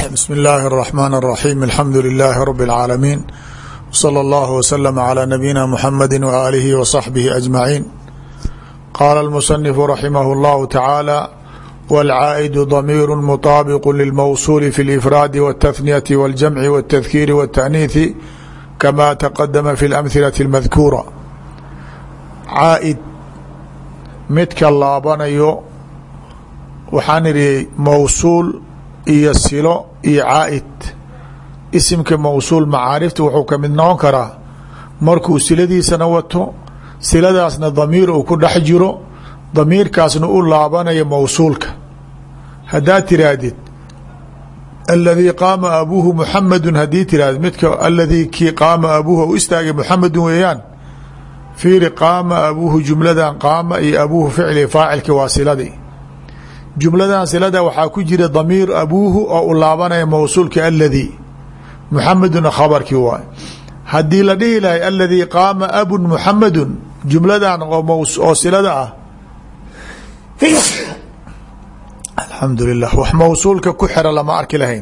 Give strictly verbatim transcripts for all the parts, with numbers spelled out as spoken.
بسم الله الرحمن الرحيم الحمد لله رب العالمين وصلى الله وسلم على نبينا محمد وآله وصحبه أجمعين. قال المصنف رحمه الله تعالى: والعائد ضمير مطابق للموصول في الإفراد والتثنية والجمع والتذكير والتأنيث كما تقدم في الأمثلة المذكورة. عائد midka laabanayo waxaan idhi mawsuul iyo silo iyo caaid. isimka mawsuul macaarifta wuxuu ka mid noqon karaa markuu siladiisana wato, siladaasna damiir uu ku dhex jiro, damiirkaasna u laabanayo mawsuulka. haddaad tiraahdid aladii qaama abuuhu muxamedun, haddii tirahdid midka aladii kii qaama abuuhu u istaagay muxamedun weeyaan. fiiri qaama abuuhu, jumladan qaama iyo abuuhu ficli faacilki waa siladii. jumladan silada waxaa ku jira damiir abuuhu oo u laabanaya mawsuulka aladii, muxameduna khabarkii waay. haddii la dhihi lahay aladii qaama abun muxamedun, jumladan oo silada ah alxamdu lilah, wax mawsuulka ku xira lama arki lahayn.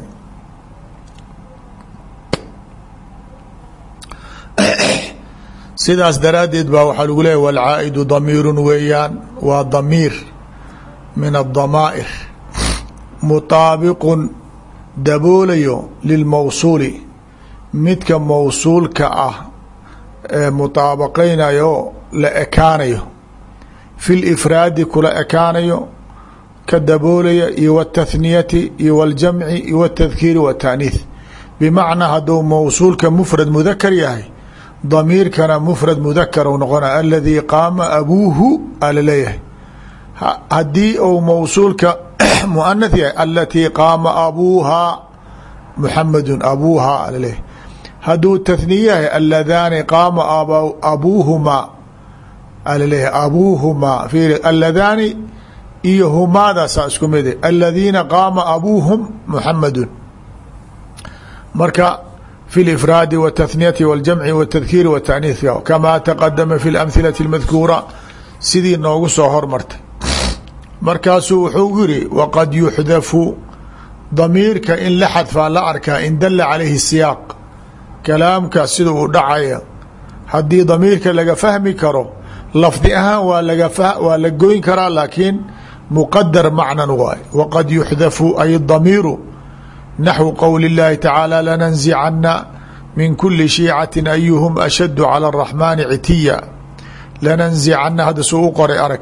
sidaas daraaddeed baa waxaa lagu leeyahy walcaa'idu damiirun weeyaan, waa damiir min adamaa'ir mutaabiqun daboolayo lilmawsuuli, midka mawsuulka ah ee mutaabaqaynayo la ekaanayo, fi lifraadi kula ekaanayo ka daboolaya, iyo wاtathniyati iyo wاljamci iyo wاtadkiiri wاtaaniih. bimacnaa hadduu mawsuulka mufrad mudakar yahay, damiirkana mfrad mudakar u noqona, aladii qaama abuuhu ala leeyahay. haddii uu mawsuulka muanath yahay, alatii qaama abuuhaa muxamedun abuuhaa ala leeyahay. hadduu tathniye yahay, aladaani qaama abuuhumaa ala leeyahay, abuuhumaa. fiiri aladaani iyo humaadaasaa isku mid, aladiina qaama abuuhum muxamedun. marka في الإفrاad والتثنية والجمع والتذkيr والتأنيث كما تqدم في الأمثلة المذكورة sidii noogu soo hormartay. markaasuu wuxuu yiri وqad يحdفu ضميirka in la xadفaa la arkaa in dل عalayhi السiyاaq, kalaamka sida uu dhacaya haddii ضميirka laga fahmi karo lafdi ahaan waa laga waa la goyn karaa, laakiin مqadر macnan waay. وqad يحdفu ay الضميiru naxو qowل الlahi tacaalى lanنزicana min kuli shiicaةi ayuhm ashad calى الرaحmani citiya. lanنزicana hadda suu u qoray arag,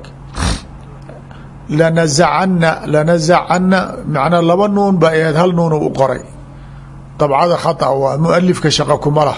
lanazacana lanazacana macnaa laba nuun ba aheed, hal nuun u qoray. dabcada khaطأ waa mualifka shaqa kuma lah.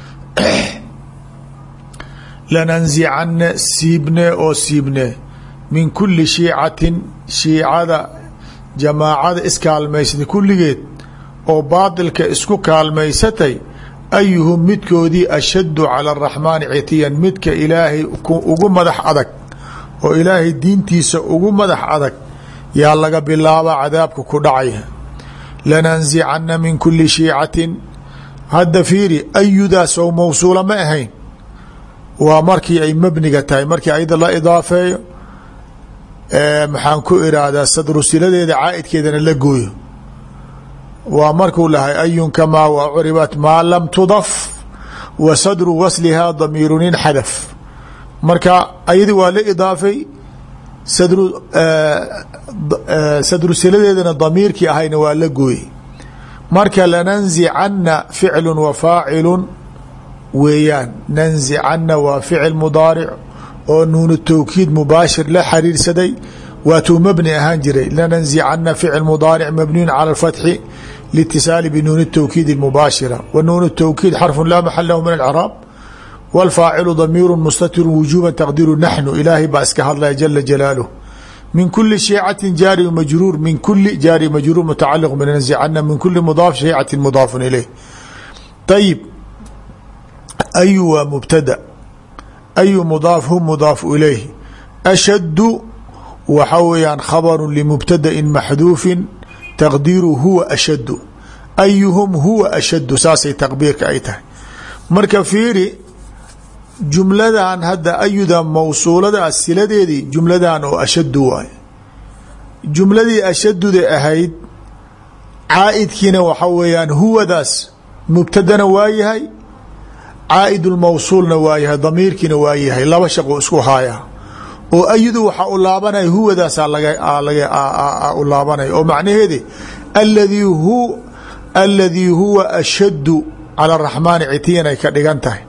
lanنزicana siibne oo siibne min kuli shiicatin, shiicada jamaacada iskaalmaysatay kulligeed oo baatilka isku kaalmaysatay, ayuhum midkoodii ashaddu cala araxmaani citiyan, midka ilaahay ugu madax adag oo ilaahay diintiisa ugu madax adag yaa laga bilaabaa cadaabka ku dhacaya. lananzicana min kuli shiicatin, hadda fiiri ayudaas oo mawsuula ma ahayn, waa markii ay mabniga tahay. markii ayada la idaafeeyo maxaan ku irahdaa sadru siladeeda caaidkeedana la gooyo, waa markuu lahay ayun kamaa wa curibat maa lam tudaf wa sadru waslihaa damiirun inxadaf. marka ayadi waa la idaafay, sadru sadru siladeedana damiirkii ahayna waa la gooyey. marka lananzicana ficlu wa faacilu weeyaan. nanzicana waa ficil mudaaric oo nuun tawkiid mubaashir la xariirsaday, waatuu mabni ahaan jiray. lananzicana ficil mudaaric mabniyun cala اfatxi liitisaali binuun الtawkiid اmubaashira, wa nuun الtawkiid xarfu laa maxal lahu min اcraab, wاlfaacilu damiiru mustatiru wujuba taqdiru naxnu, ilaahay baa iska hadlaya jala jalaaluh. min kuli shiicati jaari majruur, min kuli jaari majruur mutacaliq binanzicana min kuli mudaaf shiicati mudaafun ilayh. ayib, ayu waa mubtada, ayu mudaaf hu mudaaf ilayh. ashaddu waxa weeyaan khabaru limubtadain maxduufin taqdiiru huwa ashaddu, ayuhum huwa ashaddu, saasay taqbiirka ay tahay. marka fiiri jumladan hadda ayuda mawsuulada siladeedii jumladan oo ashaddu waay. jumladii ashaduda ahayd caaidkiina waxa weeyaan huwadaas mubtadana waa yahay caaid lmawsuulna waa yahay damiirkiina waa yahay laba shaqo isku haaya oo ayadu waxaa u laabanaya huwadaasaa laga u laabanaya oo macnaheedi aladii hu aladii huwa ashaddu cala araxmaani citiyan ay ka dhigan tahay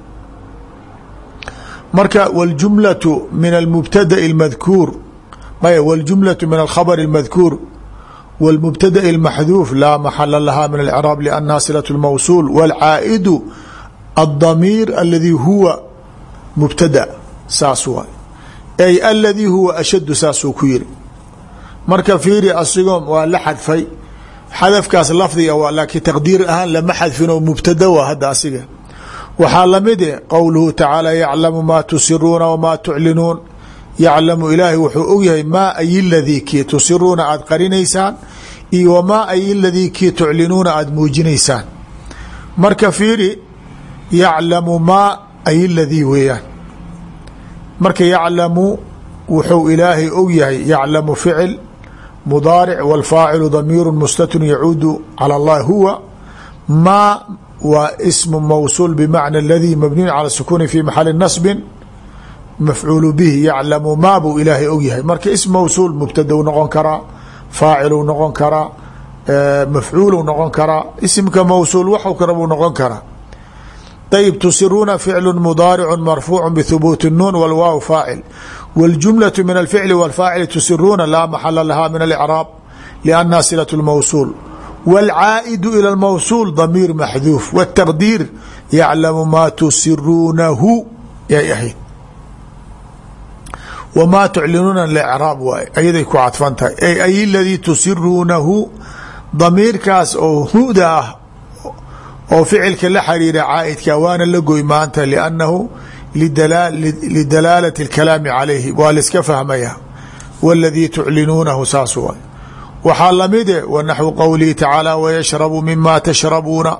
marka wاljumlaةu min almubtadaءi اmadkuur maya wاljumlaةu min alkhabr اmadkuur wاlmubtadaءi اlmaxduuf laa maxala laha min alcraab lannaha silaة اlmawsuul wاlcaa'idu الضمير الذي هو مبتدأ saas waay ay الذي huwa أشhد saasuu ku yiri marka fiiri asigoo waa la xadfay xadafkaas lafdiga waa laakiin taqdiir ahaan lama xadfin oo mubtada waa hadda asiga waxaa lamid eh qowluhu tacaala yaclamu maa tusiruuna wamaa tuclinuun yaclamu ilaahay wuxuu ogyahay maa ay ladii kii tusiruuna aad qarinaysaan iyo wamaa ay ladii kii tuclinuuna aad muujinaysaan marka fiiri yaclamu maa ay ladii weeyaan marka yaclamu wuxuu ilaahay og yahay yaclamu ficil mudaaric wاlfaacilu damiiru mustatun yacuudu calى اllahi huwa maa waa smu mawsuul bmacna اladii mabniyu calى sukuni fi maxali nasbin mafcuulu bihi yaclamu maa buu ilaahay og yahay marka ism mawsuul mubtadau noqon karaa faaciluu noqon karaa mafcuulu noqon karaa isimka mawsuul waxu kara buu noqon karaa طيب تusiruuna فicل مضاaرع مرفوع بثبوت النون والواو فاaعل والجملة من الفعل والفاaعل تusiruuna لا محل لها من الإعراب لأنها صلة الموصول والعائد إلى الموصول ضمير محذوف والتقدير يعلم ما تusiruunahu yay ahayd وما تعlinuuna لإعراab waay ayaday ku cadfan tahay ay الذي تusiruunahu ضamiirkaas oo huda ah oo ficilka la xariira caaidka waana la goy maanta لأnnahu lidalaalaة الkalaami عalayhi waa laiska fahmaya wاladii tuclinuunahu saas waay waxaa lamide wnaxو qowlihi tacaalى wyashrabu mima tashrabuuna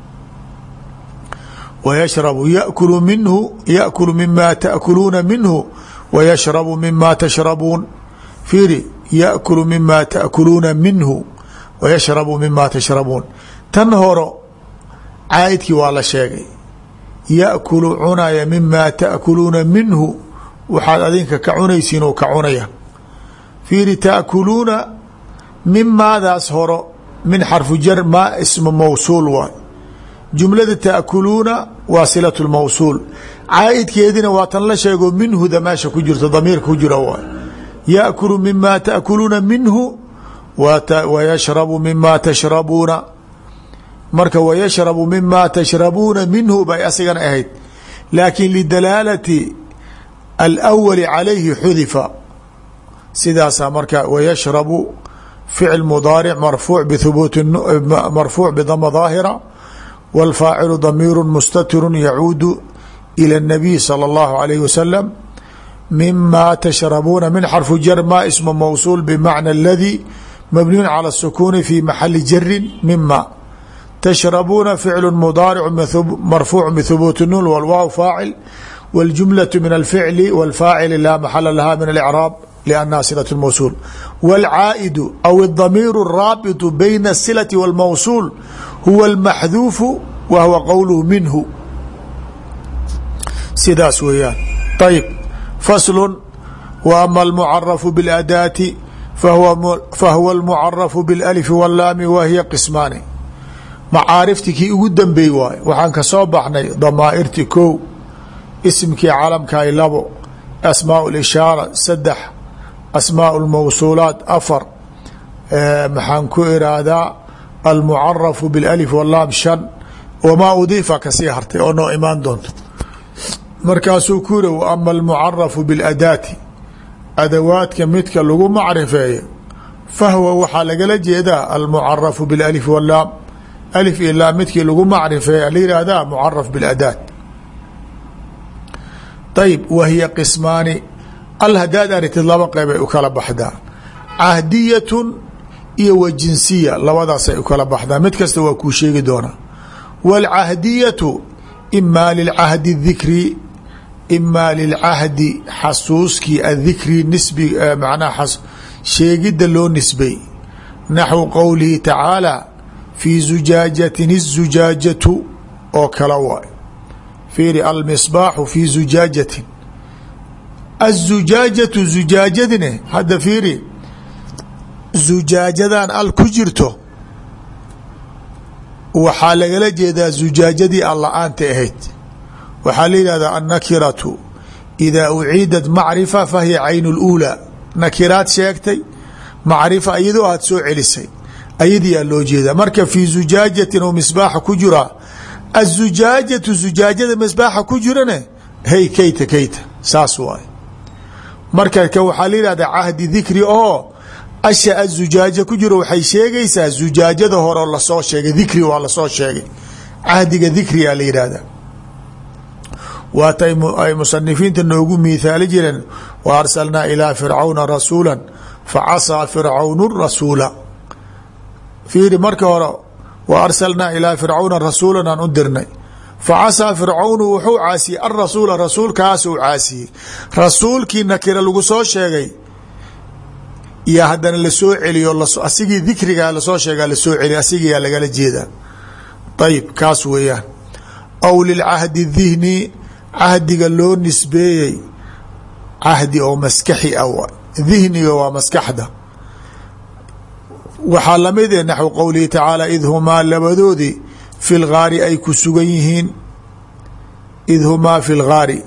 wyashrabu yakulu minhu yakulu mima taأkuluuna minhu wyashrabu mima tashrabuun fiiri yakulu mima taأkuluuna minhu wyashrabu mima tashrabuun tan horo caaidkii waa la sheegay yaأkulu cunaya mima taأkuluuna minhu waxaad adinka ka cunaysiin oo ka cunaya fiiri taأkuluuna mimaadaas horo min xarfu jar maa ismu mawsuul waay jumlada taأkuluuna waa silaة اlmawsuul caaidkeedina waa tan la sheego minhuda meesha ku jirto damiirka ku jira waay yaأkulu mima taأkuluuna minhu wayashrabu mima tashrabuuna marka wyashrabu mima tashrabuuna minhu bay asigana ahayd laakin lidalaalati alأwali calayhi xudifa sidaasaa marka wayashrabu ficil mudaaric marfuuc bhubuuti marfuuc bdama daahira wاlfaacilu damiiru mustatiru yacuudu ilى الnabiy salى اllahu عalayh wasalam mima tashrabuuna min xarfu jar ma ismu mawsuul bmacna اladii mabniyun calى الsukuni fi maxali jarin mima تشhربوna فعل مضاaرع مرفوع بثبوت النون والواو فاaعل والجملة من الفعل والفاaعل لا محل لها من الإعراب لأنها صلة الموصول والعائد أو الضمير الرابط بين الصلة والموصول هو المحذوف وهو قوله منه sidaas weeyaan طيب فصل وأما المعرف بالأداة فهو, فهو المعرف بالألف واللام وهي قسمان macaarifti kii ugu dambeey waay waxaan ka soo baxnay damaa'irti kow isimkii calamkaay labo asmaa lishaara saddex asmaa lmawsuulaat afar maxaan ku iraahdaa almucarafu bilalif walaam shan wamaa udiifa kasii hartay oo noo imaan doonto markaasuu ku yiri ama almucarafu biladaati adawaadka midka lagu macrifeeyo fahwa waxaa lagala jeedaa almucarafu bilalif walaam alif ilaa midkii lagu macrifeeya la yihahdaa mucaraf biاladaat ayb wa hiya qismaani al hadaad aritid laba qeybay u kala baxdaa cahdiyatun iyo wa jinsiya labadaasay u kala baxdaa mid kasta waa kuu sheegi doonaa wاlcahdiyatu imaa lilcahdi dikri imaa lilcahdi xasuuskii adikri nisbi macnaha sheegidda loo nisbay naxwu qowlihi tacaalى fii zujaajatin الzujaajatu oo kala waay fiiri almisbaaxu fii zujaajatin aلzujaajatu zujaajadine hadda fiiri zujaajadan al ku jirto waxaa lagala jeedaa zujaajadii al la-aanta ahayd waxaa la yihahdaa annakiratu idaa uciidat macrifa fahiya caynu اlأuulى nakiraad sheegtay macrifa iyadoo aad soo celisay ayadii aa loo jeedaa marka fii zujaajatin oo misbaaxa ku jira aلzujaajatu zujaajada misbaaxa ku jirane hey kayta kayta saas waay marka ka waxaa la yihahdaa cahdi dikri oo asha azujaaja ku jiro waxay sheegaysaa zujaajada hore lasoo sheegay dikri waa lasoo sheegay cahdiga dikriyaa la yihahdaa waata ay musanifiinta noogu miithaali jireen wa arsalnaa ilaa fircawna rasuula facasaa fircawnu rasuula fiiri marka hore wa arsalnaa ilaa fircawna rasuulan aan u dirnay facasaa fircawnu wuxuu caasiyey arasuula rasuulkaasuu caasiyey rasuulkii nakira lagu soo sheegay iyo haddana lasoo celiyo asigii dikrigaa lasoo sheegaa lasoo celiy asigiyaa lagala jeedaa ayib kaas weeyaan aw lilcahdi dihni cahdiga loo nisbeeyey cahdi oo maskaxi ah dihniga waa maskaxda waxaa lamid eh naxwu qowlihi tacaala id humaa labadoodii fi lgaari ay ku sugan yihiin id humaa fi lgaari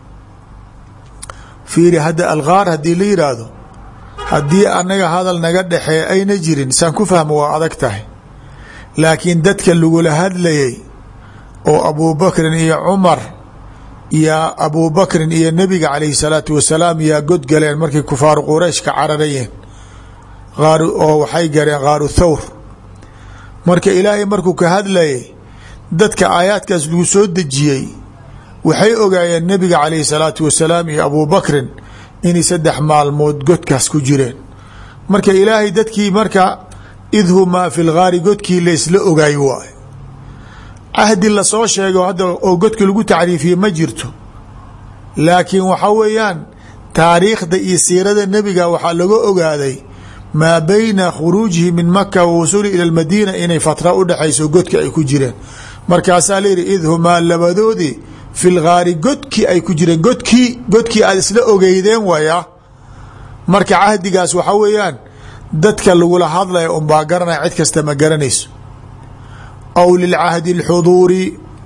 fiiri hadda algaar haddii la yidhaahdo haddii anaga hadal naga dhexee ayna jirin saan ku fahmo waa adag tahay laakiin dadka lagula hadlayay oo abubakrin iyo cumar iyo abubakrin iyo nebiga calayhi salaatu wasalaam yaa godgaleen markay kufaaru quraysh ka cararayeen aar oo waxay gareen khaaru thawr marka ilaahay markuu ka hadlayay dadka aayaadkaas lagu soo dejiyey waxay ogaayeen nebiga calayhi salaatu wasalaam iyo abubakrin inay saddex maalmood godkaas ku jireen marka ilaahay dadkii marka id humaa fi lgaari godkii laysla ogaay waay cahdi lasoo sheego hadda oo godka lagu tacriifiye ma jirto laakiin waxaa weeyaan taariikhda iyo siirada nebiga waxaa laga ogaaday maa bayna khuruujihi min maka wa wusuli ila lmadiina inay fatra u dhexayso godka ay ku jireen markaasaa layihi id humaa labadoodii fi lgaari godkii ay ku jireen godkii godkii aad isla ogeydeen waya marka cahdigaas waxaa weeyaan dadka lagula hadlaya unbaa garanaya cid kasta ma garanayso aw lilcahdi اlxuduuri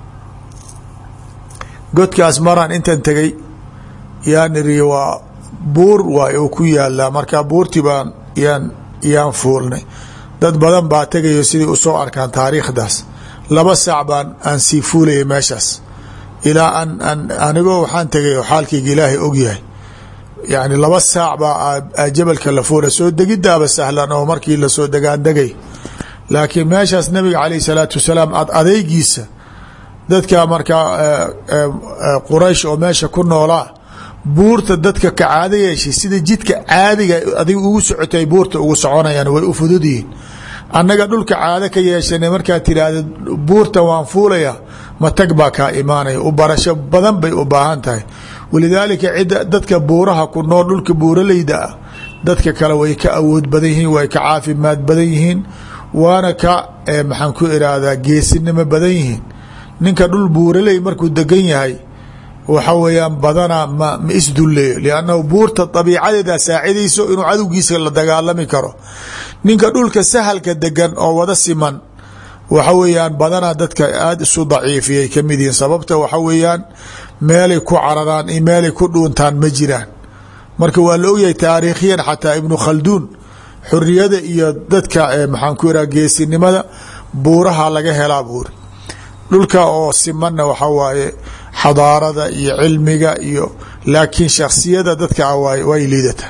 godkaas maraan intan tegay yaan iri waa buur waay oo ku yaalaa marka buurtii baan yaan yaan fuulnay dad badan baa tegayo siday usoo arkaan taariikhdaas laba saac baan aan sii fuulayay meeshaas ilaa an an anigoo waxaan tegay oo xaalkayga ilaahay ogyahay yani laba saac baa jabalka la fuula soo degidaaba sahlan oo markii lasoo degaan degay laakiin meeshaas nabiga calayh salaatu wasalaam ad adeygiisa dadka markaa quraysh oo meesha ku noolaa buurta dadka ka caado yeeshay sida jidka caadiga adiga ugu socotay buurta ugu soconayaan way u fudud yihiin annaga dhulka caado ka yeeshanay markaad tidhaahda buurta waan fuulaya matag baa kaa imaanaya u barasho badan bay u baahan tahay walidaalika cidda dadka buuraha ku nool dhulka buuraleyda ah dadka kale way ka awood badan yihiin way ka caafimaad badan yihiin waana ka maxaan ku irahdaa geesinimo badan yihiin ninka dhul buuraley markuu degan yahay waxa weeyaan badanaa ma ma isdulleeyo liannahu buurta dabiicadeeda saacidayso inuu cadowgiisa la dagaalami karo ninka dhulka sahalka degan oo wada siman waxa weeyaan badanaa dadka aada isu daciifiyay ka mid yihiin sababta waxa weeyaan meelay ku cararaan iyo meelay ku dhuuntaan ma jiraan marka waa la ogyahay taariikhiyan xataa ibnu khalduun xuriyada iyo dadka maxaan ku iraha geesinimada buuraha laga helaa buuri dhulka oo simanna waxa waaye xadaarada iyo cilmiga iyo laakiin shaksiyada dadka waay way liidataa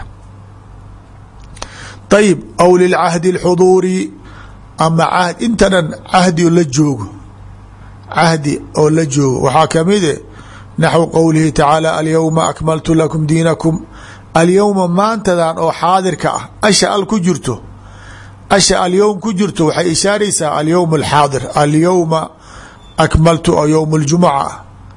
ayib aw lilcahdi اlxuduuri ama cahd intanan cahdi oo la joogo cahdi oo la joogo waxaa kamide naxwu qowlihi tacaala alyawma akmaltu lakum diinakum alyowma maantadan oo xaadirka ah asha al ku jirto asha alyowm ku jirto waxay ishaaraysaa alyowm alxaadir alyowma akmaltu oo yowm اljumuca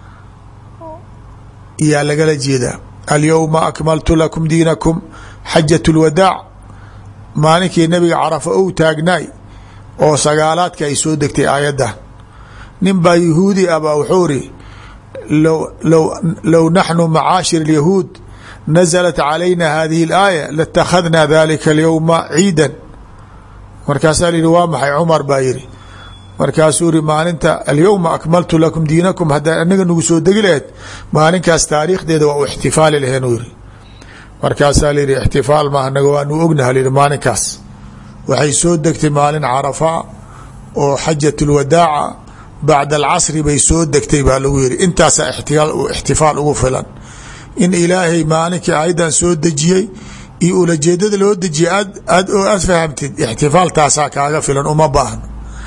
iyaa lagala jeedaa alyowma akmaltu lakum diinakum xajat اlwadaac maalinkii nabiga carafa ou taagnaay oo sagaalaadka ay soo degtay aayaddan nin baa yahuudi ah baa wuxuu iri low low low naxnu macaashir alyahuud naزlat calayna hadihi اlaaya latakhadna dalika alyowma ciidan markaasaa lihi waa maxay cumar baa yihi markaasuu iri maalinta alyowma akmaltu lakum diinakum haddaa anaga nagu soo degi laheed maalinkaas taariikhdeeda waa u ixtifaali laheen uu yihi markaasaa lihi ixtifaal ma anaga waanu ognaha lihi maalinkaas waxay soo degtay maalin carafa oo xajat اlwadaaca bacda alcasri bay soo degtay baa lagu yihi intaasaa ixtifaal ugu filan in ilaahay maalinkii aayaddan soo dejiyey iyo ulajeedada loo dejiyay aad aad oo aad fahamtid ixtifaal taasaa kaaga filan uma baahno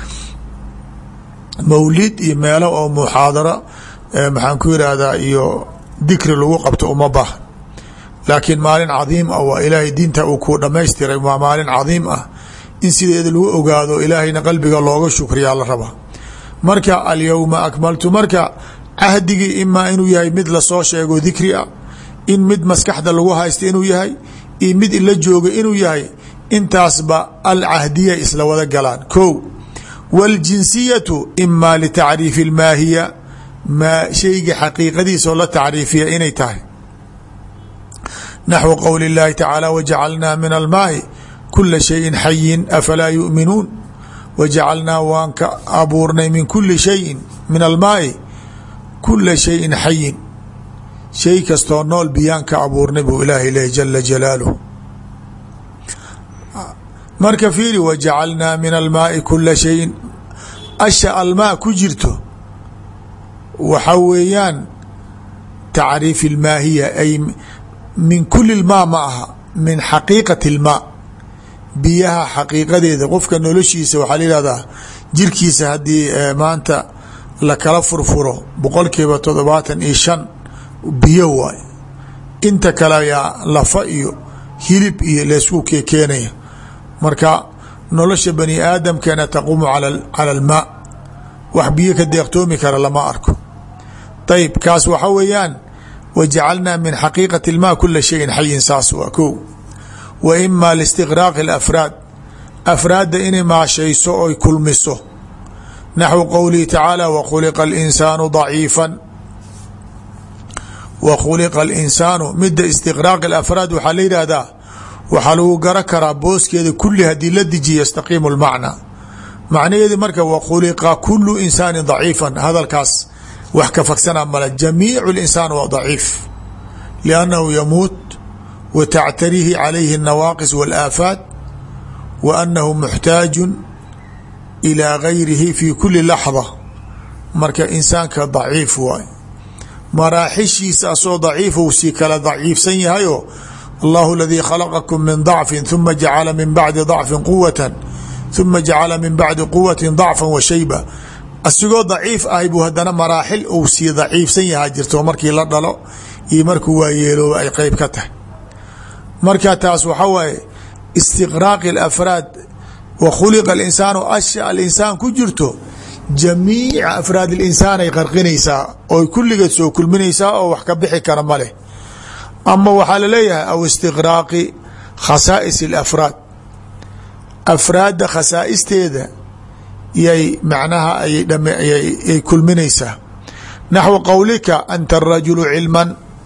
mawlid iyo meelo oo muxaadaro maxaan ku yihahdaa iyo dikri lagu qabto uma baahno laakiin maalin cadiim ah waa ilaahay diinta uu ku dhamaystiray waa maalin cadiim ah in sideeda lagu ogaado ilaahayna qalbiga looga shukriyaa la rabaa marka alyowma akmaltu marka cahdigii imaa inuu yahay mid lasoo sheego dikri ah in mid maskaxda lagu haysta inuu yahay iyo mid ila jooga inuu yahay intaasba alcahdiya isla wada galaan ko wاljinsiyatu ima litacriifi اlmaahiya maa shayga xaqiiqadiisoo la tacriifiya inay tahay naxwu qowli اllahi tacaala wajacalnaa min almaai kula shayin xayin afalaa yu'minuun wajacalnaa waan ka abuurnay min kuli shayin min almaai kula shayin xayin shay kastoo nool biyaan ka abuurnay buu ilaahay leh jala jalaaluh marka fiiri wajacalnaa min almaai kula shayin asha almaa ku jirto waxa weeyaan tacriif ilmaahiya ay min kuli lmaa ma aha min xaqiiqati اlmaa biyaha xaqiiqadeeda qofka noloshiisa waxaa la yihahdaa jirkiisa haddii maanta lakala furfuro boqol kiiba toddobaatan iyo shan biyo waay inta kale yaa lafa iyo hilib iyo laysku keenaya marka nolosha bani aadamkana taquumu cala almaa wax biyo ka deeqtoomi kara lama arko ayb kaas waxa weeyaan wajacalnaa min xaqiiqati اlmaa kula shayin xayin saas waa ko wa ima listiqraaqi اlafraad afraadda inay maashayso oy kulmiso naxwu qowlihi tacaala wakhuliqa اlinsaanu daciifa wakhuliqa اlinsaanu mida istiqraaqi اlafraad waxaa la yidhaahdaa waxaa lagu garo karaa booskeeda kulli haddii la dejiya yastaqiimu lmacnaa macnaheedi marka wakhuliqa kulu insaani daciifan hadalkaas wax ka fagsana male jamiicu linsaan waa daciif liannahu yamuut wa tactarihi calayhi اnawaaqis wاlaafaat wa annahu muxtaaju ilaa gayrihi fi kuli laxda marka insaanka daciif waay maraaxishiisa asoo daciifou sii kala daciifsan yahayo allahu aladii khalaqakum min dacfin huma jacala min bacdi dacfin quwatan huma jacala min bacdi quwati dacfa wa shayba asigoo daciif ahay buu haddana maraaxil uu sii daciifsan yahaa jirto markii la dhalo iyo markuu waayeelooba ay qeyb ka tahay marka taas waxaa waaye istiqraaqi alafraad wa khuliqa alinsaanu asha alinsaan ku jirto jamiica afraad alinsaan ay qarqinaysaa oy kulligeed soo kulminaysaa oo wax ka bixi kara ma leh ama waxaa laleeyahay aw istiqraaqi khasaa'is alafraad afraadda khasaa'isteeda yay macnaha ayay kulminaysaa naxwu qowlika anta arajulu cilman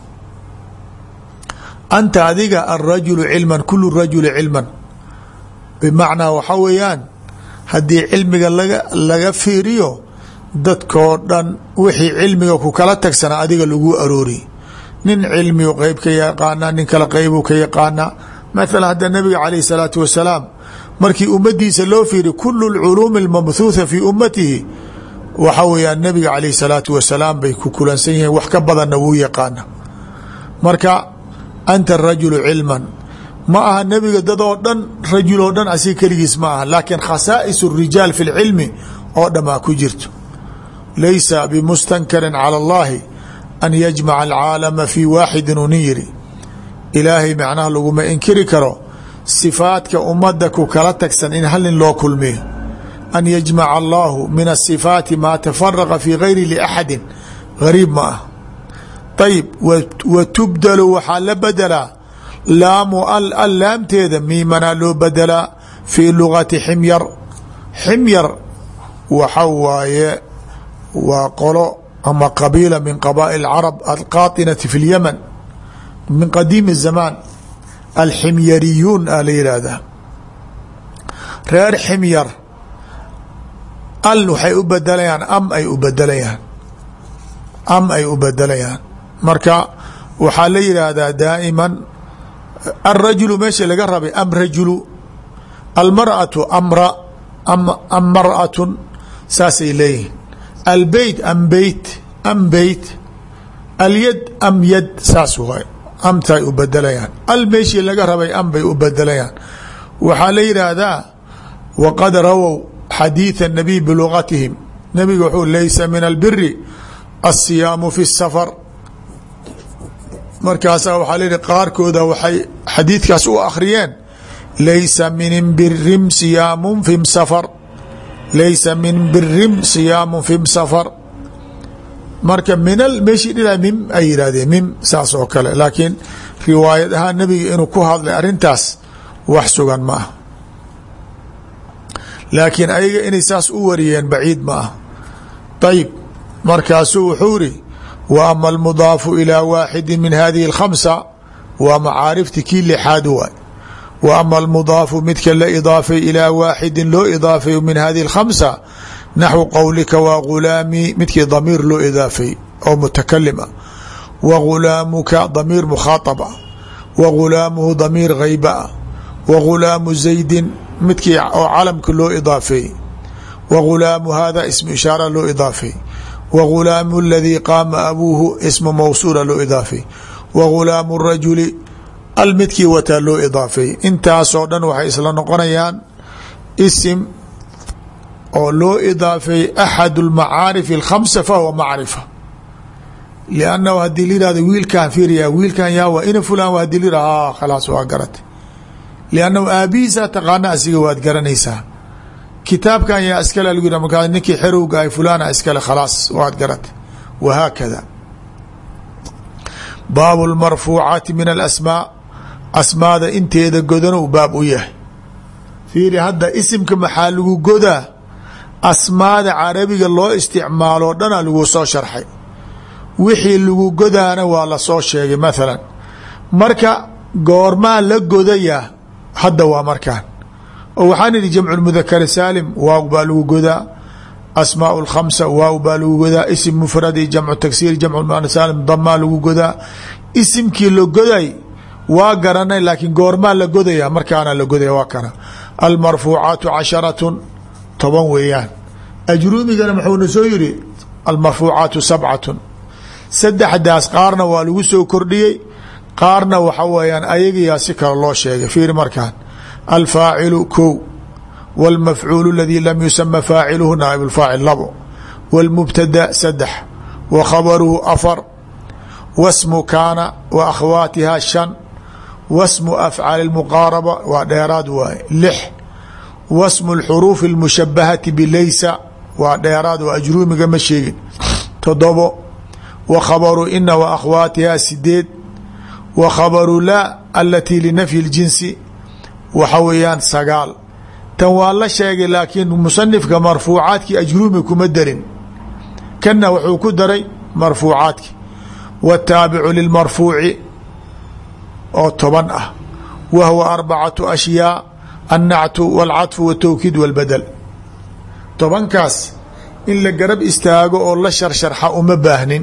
anta adiga alrajulu cilman kulu rajuli cilman bimacnaa waxaa weeyaan haddii cilmiga laga laga fiiriyo dadkoo dhan wixii cilmiga ku kala tagsana adiga lagu aroori nin cilmigu qeyb ka yaqaana nin kale qeybu ka yaqaana mathala hadda nabiga calayh salaatu wasalaam markii ummadiisa loo fiiri kulu lculuumi almabthuutha fii ummatihi waxa weeyaan nabiga calayh salaatu wasalaam bay ku kulansan yihiin wax ka badanna wuu yaqaana marka anta arajulu cilman ma aha nebiga dad oo dhan rajul oo dhan asig keligiis ma aha laakiin khasaa'is الrijaal fi اlcilmi oo dhamaa ku jirto laysa bimustankarin calى اllahi an yajmaca alcaalama fii waaxidin unin yiri ilaahay macnaha laguma inkiri karo sifaadka ummadda ku kala tagsan in hal nin loo kulmiyo an yajmaca allahu min asifaati maa tafaraqa fii gayri liaxadin gariib ma ah ayib wa tubdalu waxaa la bedelaa laamu al al laamteeda miimanaa loo bedelaa fii lugati ximyar ximyar waxa waaye waa qolo ama qabiila min qabaa'il carab alqaatinati fi lyaman min qadiimi الzamaan alximyariyuun a la yihahdaa reer ximyar al waxay u bedelayaan am ay u bedelayaan am ay u bedelayaan marka waxaa la yidhaahdaa daa'iman alrajulu meesha laga rabay am rajulu almarأaةu amra am marأatun saasay leeyihin albeyt am beyt am beyt alyad am yad saas waay amtaay u bedelayaan al meeshii laga rabay am bay u bedelayaan waxaa la yidhaahdaa waqad rawow xadiiث الnabiy bilugatihim nabiga wuxuu laysa min albiri الsiyaamu fi الsafar markaasaa waxaa layihi qaarkooda waxay xadiidkaas u akhriyeen laysa min birim siyaamu fi safar laysa min birim siyaamu fi safar marka minal meeshii dhila mim ay yidhahdeen mim saas oo kale laakiin riwaayad ahaan nabiga inuu ku hadlay arrintaas wax sugan ma ah laakiin ayaga inay saas u wariyeen baciid ma ah ayib markaasuu wuxuu iri wa ama almudaafu ilaa waaxidi min hadihi اlkhamsa waa macaarifti kii lixaad waay wa ama almudaafu midka la idaafay ilaa waaxidin loo idaafay min hadihi اlkhamsa naxwu qowlika waa gulaamii midkii damiir loo idaafay oo mutakalim ah wa gulaamuka damiir mukhaaطab ah wa gulaamuhu damiir hayba ah wa gulaamu zaydin midkii oo calamka loo idaafay wa gulaamu hada ismu ishaara loo idaafay wa gulaamu aladii qaama abuuhu ismu mawsuula loo idaafay wa gulaamu rajuli al midkii wataa loo idaafay intaasoo dhan waxay isla noqonayaan isim oo loo idaafay axad اlmacaarif اlkhamsa fahuwa macrifa liannahu haddii layihahdo wiilkan fiiriya wiilkan yaa waa ina fulan waa hadii layihah khalaas waa garatay liannahu aabihiisaa taqaana asiga waad garanaysaa kitaabkan yaa iskale lagu yihah markaa ninkii xerowga ay fulana iskale khalaas waad garatay wahaakada baabu اlmarfuucaati min alasmaa asmaada inteeda godano baab u yahay fiiri hadda isimka maxaa lagu godaa asmaada carabiga loo isticmaalo dhana lagu soo sharxay wixii lagu godaana waa la soo sheegay mathalan marka goormaa la godayaa hadda waa markaan oo waxaan idhi jamcu mudakar saalim waaw baa lagu godaa asmaa اlkhamsa waaw baa lagu godaa isim mufradi jamcu taksiir jamcu muannas saalim damaa lagu godaa isimkii la goday waa garanay laakiin goormaa la godaya markaana la godaya waa kana almarfuucaatu casharatun toban weeyaan ajruumigana muxuuna soo yiri almarfuucaatu sabcatun saddexdaas qaarna waa lagu soo kordhiyey qaarna waxa weeyaan ayagiyaa si kale loo sheegay fiiri markaan alfaacilu kow wاlmafcuulu اladii lam yusama faaciluhu naaib اlfaacil labo wاlmubtada saddex wa khabaruhu afar wasmu kaana wa akhwaatiha shan wasmu afcaali اlmuqaaraba waa dheeraad waaye lix wasmu اlxuruufi اlmushabahati bilaysa waa dheeraad oo ajruumiga ma sheegin todobo wa khabaru ina wa akhwaatiha sideed wa khabaru laa alatii linafyi اljinsi waxa weeyaan sagaal tan waa la sheegay laakiin musanifka marfuucaadkii ajruumi kuma darin kana wuxuu ku daray marfuucaadki wاtaabicu lilmarfuuci oo toban ah wa huwa arbacatu ashyaa annactu wاlcaطfu wالtowkiid wاlbadel tobankaas in la garab istaago oo la sharsharxa uma baahnin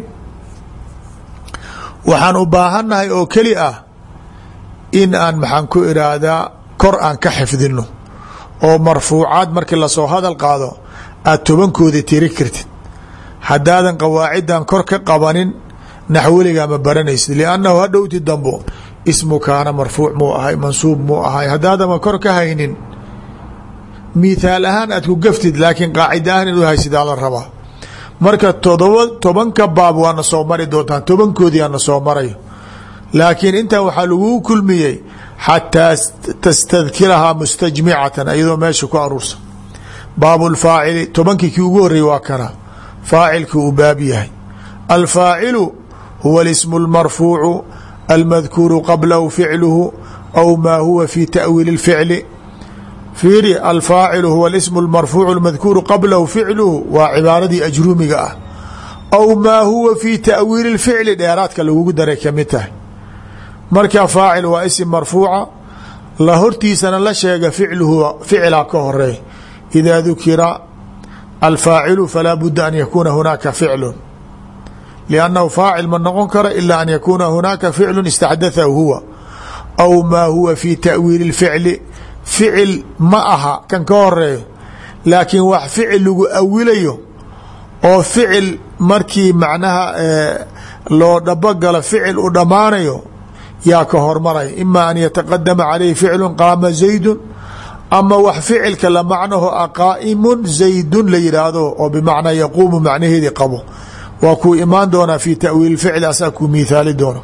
waxaan u baahannahay oo keli ah in aan maxaan ku iraahdaa kor aan ka xifdino oo marfuucaad markii lasoo hadal qaado aad tobankooda tiri kartid haddaadan qawaaciddan kor ka qabanin naxweligaa ma baranaysid liannahu hadhowti dambo ismu kaana marfuuc muu ahay mansuub muu ahay haddaadama kor ka haynin mithaal ahaan aad ku gaftid laakiin qaacida ahaan in u haysidaa la rabaa marka todoba tobanka baab waana soo mari doontaan tobankoodii aana soo marayo laakiin intaa waxaa laguu kulmiyey xataa tastadkirahaa mustajmicatan iyadoo meesha ku aruursan baabu lfaacili tobankii kii ugu horreeyey waa kana faacilkii uu baab yahay alfaacilu huwa اlismu اlmarfuucu almadkuuru qablahu ficluhu aw maa huwa fi ta'wiili اlficli fiiri alfaacilu huwa اlsm اlmarfuuc اlmadkuuru qablahu ficluhu waa cibaaradii ajruumiga ah aw maa huwa fi ta'wiili اlficli dheeraadka lagugu daray kamid tahay marka faacil waa isim marfuuca la hortiisana la sheega ficluhu ficlaa ka horeey idaa dukira alfaacilu falaa budda an yakuuna hunaaka ficlu liannahu faacil ma noqon kara ila an yakuuna hunaaka ficlu istacdathahu huwa aw maa huwa fi ta'wiili اlficli ficil ma aha kan ka horeeyo laakiin wax ficil lagu awilayo oo ficil markii macnaha loo dhabogalo ficil u dhammaanayo yaa ka hormaraya ima an yataqadama calayhi ficlu qaama zaydun ama wax ficilka la macnaho aqaa'imun zaydun la yidhaahdo oo bimacnaa yaquumu macnaheedii qabo waa kuu imaan doonaa fi ta'wiili ficli asaa kuu miithaali doono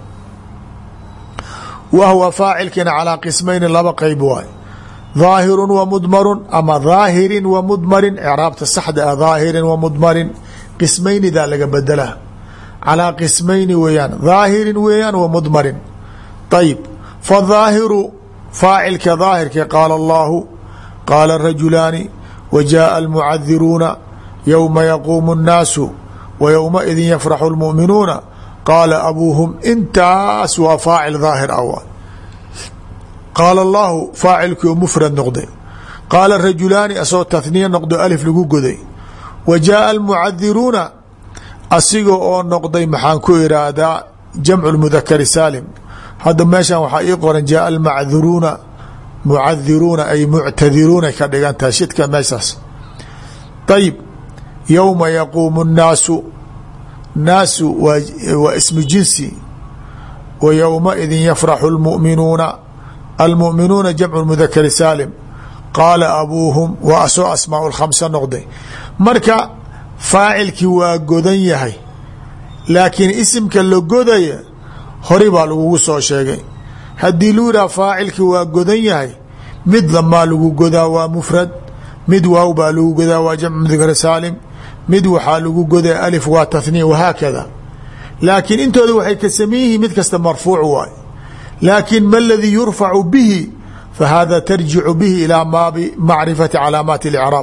wa huwa faacilkiina calaa qismayni laba qeyb waay ظaahiru wa mudmarun ama dhaahirin wa mudmarin icraabta saxda ah dhaahirin wa mudmarin qismaynidaa laga bedelaa calaa qismayni weeyaan dhaahirin weeyaan wa mudmarin ayib faظaahiru faacilka daahirka qaala allahu qaala rajulaani wa jaءa almucadiruuna yowma yaquumu الnaasu wa yowmaidin yafraxu اlmu'minuuna qaala abuuhum intaas waa faacil daahir ah qaala allahu faacilkii oo mufrad noqday qaala rajulaani asoo tahniya noqdo alif lagu goday wa jaaa almucadiruuna asiga oo noqday maxaan ku iraahdaa jamcu mudakari saalim hadda meeshan waxaa ii qoran jaaa almacduruuna mucadiruuna ay muctadiruuna ka dhigantahay shidka meeshaas ayib yowma yaquumu nnaasu naasu waa ismu jinsi wa yowmaidin yafraxu lmu'minuuna almu'minuuna jamcu mudakari saalim qaala abuuhum waa asoo asmaa lkhamsa noqday marka faacilkii waa godan yahay laakiin isimka la godaya hori baa lagugu soo sheegay haddii lu yidhaha faacilkii waa godan yahay mid damaa lagu godaa waa mufrad mid waaw baa lagu godaa waa jamcu mudakari saalim mid waxaa lagu godaa alif waa tahniya wahaakada laakiin intooda waxay ka sameyn yihiin mid kasta marfuuc waay laakin ma اladii yurfacu bihi fahada tarjicu bihi ilaa baabi macrifati calaamaati اlcraab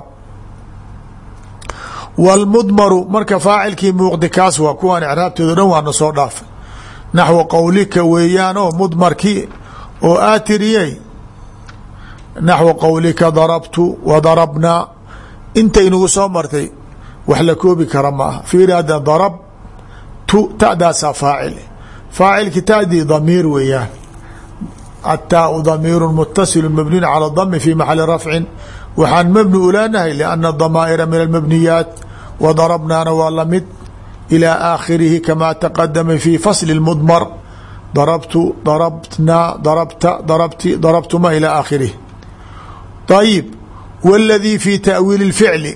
wاlmudmaru marka faacilkii muuqdi kaas waa kuwaan icraabtooda dhan waana soo dhaafay naxwu qowlika weeyaan oo mudmarkii oo aa tiriyey naxwu qowlika darabtu wa darabnaa intaynugu soo martay wax la koobi kara ma aha fiiri hadda darabtu ta'daasaa faacil faacilki ta'dii damiir weeyaan الtاء ضميir متصل مبني على الضم في محل رفع waxaan mبني ulanahay لأن الضمائر من المبنيaaت وضربnaana waa lamid إلى آkhirihi كما تقدم في فصل المضمر ضربت ضربتنا ضربت ضربتi ضربتma إلى آkhirihi طيب والذي في تأويل الفعل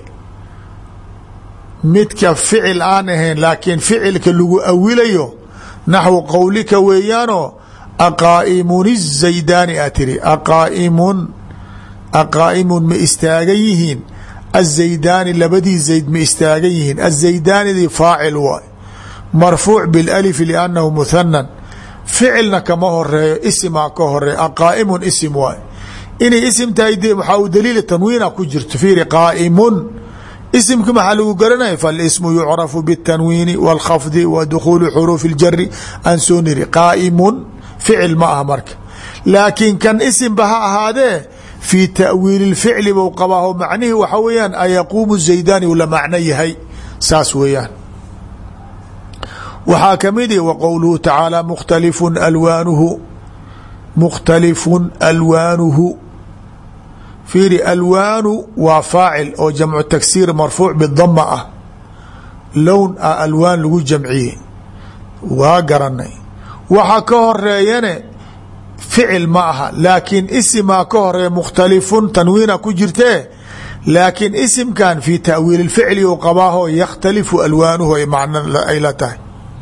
midka ficil aan ahayn laakiin ficilka lagu awilayo naxو qowlika weeyaano aqaa'imun الزaydaani aa tiri aqaa'imun aqaa'imun ma istaagan yihiin الزaydaani labadii zayd ma istaagan yihiin الزaydaanidii faacil waay marfuuc biاlأlif لأnnahu muhanan ficilna kama horeeyo isimaa ka horeeyo aqaa'imun isim waay inay isim tahay waxaa u daliila tanwiina ku jirto fiiri qaa'imun isimka maxaa lagu garanaya faاlsmu yucrafu bالtanwiini wاlkhafdi wa dukhuuli xuruufi اljari aan soo niri qaa'imun ficil ma aha marka laakiin kan isimba ha ahaadee fii ta'wiili اlficli bou qabaaho macnihii waxa weeyaan ayaquumu zaydaani uu la macno yahay saas weeyaan waxaa kamid i wa qowluhu tacaala mukhtalifun alwaanuhu mukhtalifun alwaanuhu fiiri alwaanu waa faacil oo jamcu tagsiir marfuuc bidama ah lown a alwaan lagu jamciyey waa garanay waxa ka horeeyane ficil ma aha laakiin isimaa ka horeeya mukhtalifun tanwiina ku jirtee laakiin isimkan fii ta'wiili اlficli u qabaaho yakhtalifu alwaanuhu ay macno ay la tahay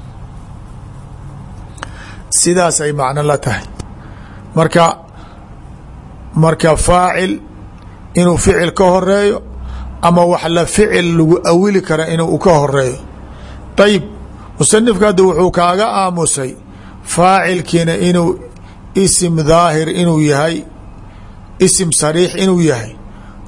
sidaas ay macno la tahay marka marka faacil inuu ficil ka horeeyo ama wax la ficil lagu awili kara inuu ka horeeyo ayib musanifka hadda wuxuu kaaga aamusay faacilkiina inuu isim daahir inuu yahay isim sariix inuu yahay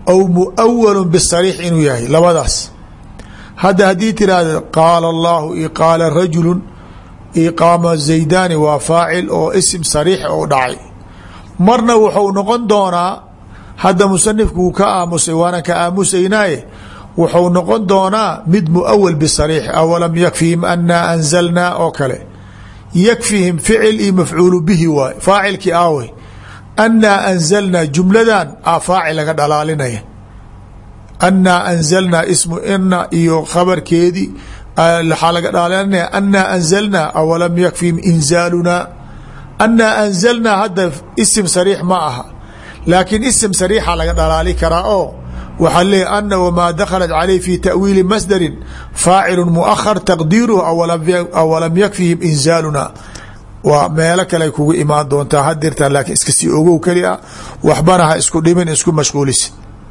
aw muawalu bisariix inuu yahay labadaas. hadda haddii tiraahda qaala allahu i qaala rajulu i qaama zaydani waa faacil oo isim sariix oo dhacay. marna wuxuu noqon doonaa hadda musanifku uu ka aamusay waana ka aamusaynaaye wuxuu noqon doonaa mid muawal bisariix awalam yakfihim anaa anzalnaa oo kale. yakfihim ficil iyo mafcuulu bihi waay faacilkii aawey anaa anzalnaa jumladan a faacil laga dhalaalinaya. anaa anzalnaa ismu ina iyo khabarkeedii waxaa laga dhalaalinaya anaa anzalnaa awalam yakfihim inzaalunaa. anaa anzalnaa hadda isim sariix ma aha laakiin isim sariixa laga dhalaali karaa oo waxaa leeyahy ana wmaa dakhalat caleyh fi ta'wiili masdarin faacilu muahar taqdiiruhu awalam yakfihim inzaaluna. waa meelo kale kugu imaan doontaa hadirtaa laakiin iska sii ogow keli a waxbana ha isku dhimin isku mashquulisi.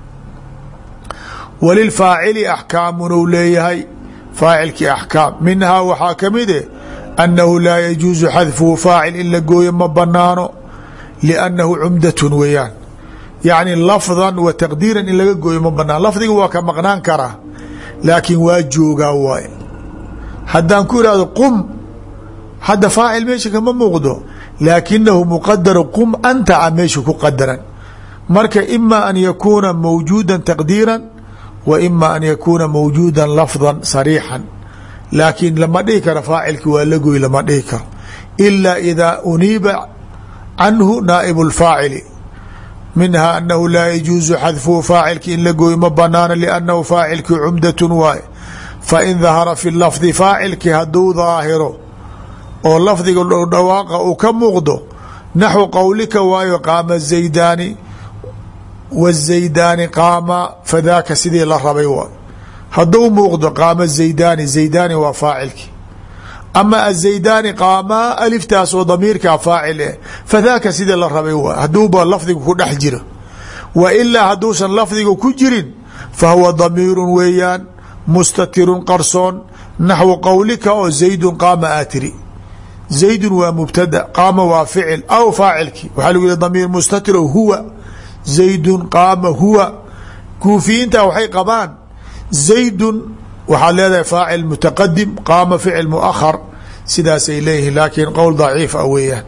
walilfaacili axkaamun ou leeyahay faacilkii axkaam minhaa waxaa ka mide annahu laa yajuusu xadfuhu faacil in la gooyo ma banaano liannahu cumdatun weeyaan. yacni lafdan wa taqdiiran in laga gooyo ma banaan. lafdiga waa ka maqnaan karaa laakiin waa joogaa waaye. haddaan ku ihahdo qum hadda faacil meesha kama muuqdo laakinahu muqadaru qum anta a meesha ku qadaran. marka ima an yakuuna mawjuudan taqdiiran wa ima an yakuuna mawjuudan lafdan sariixan laakiin lama dhihi karo faacilki waa la gooy lama dhihi karo ilaa idaa uniiba canhu naa'ibu lfaacili. minhaa anahu laa yajuusu xadfuhu faacilki in la gooyo ma banaano liannahu faacilkii cumdatun waaye. fain dahara fi lafdi faacilki hadduu daahiro oo lafdiga dhawaaqa uu ka muuqdo naxwu qowlika waayo qaama zaydaani wazaydaani qaama fadaaka sidii la rabay waay. hadduu muuqdo qaama zaydaani zaydaani waa faacilki ama azaydaani qaamaa aliftaas oo damiirkaa faacil eh fadaaka sidii la rabay waay hadduuba lafdigu ku dhex jiro. wa ilaa hadduusan lafdigu ku jirin fahuwa damiirun weeyaan mustatirun qarsoon naxwu qowlika oo zaydun qaama aatiri. zaydun waa mubtada qaama waa ficil aw faacilki waxaa lagu yihi damiir mustatiro huwa zaydun qaama huwa. kuufiyiinta waxay qabaan zaydun waxaad leedahay faacil mutaqadim qaama ficil muahar sidaasay leeyihiin laakiin qowl daciif a weeyaan.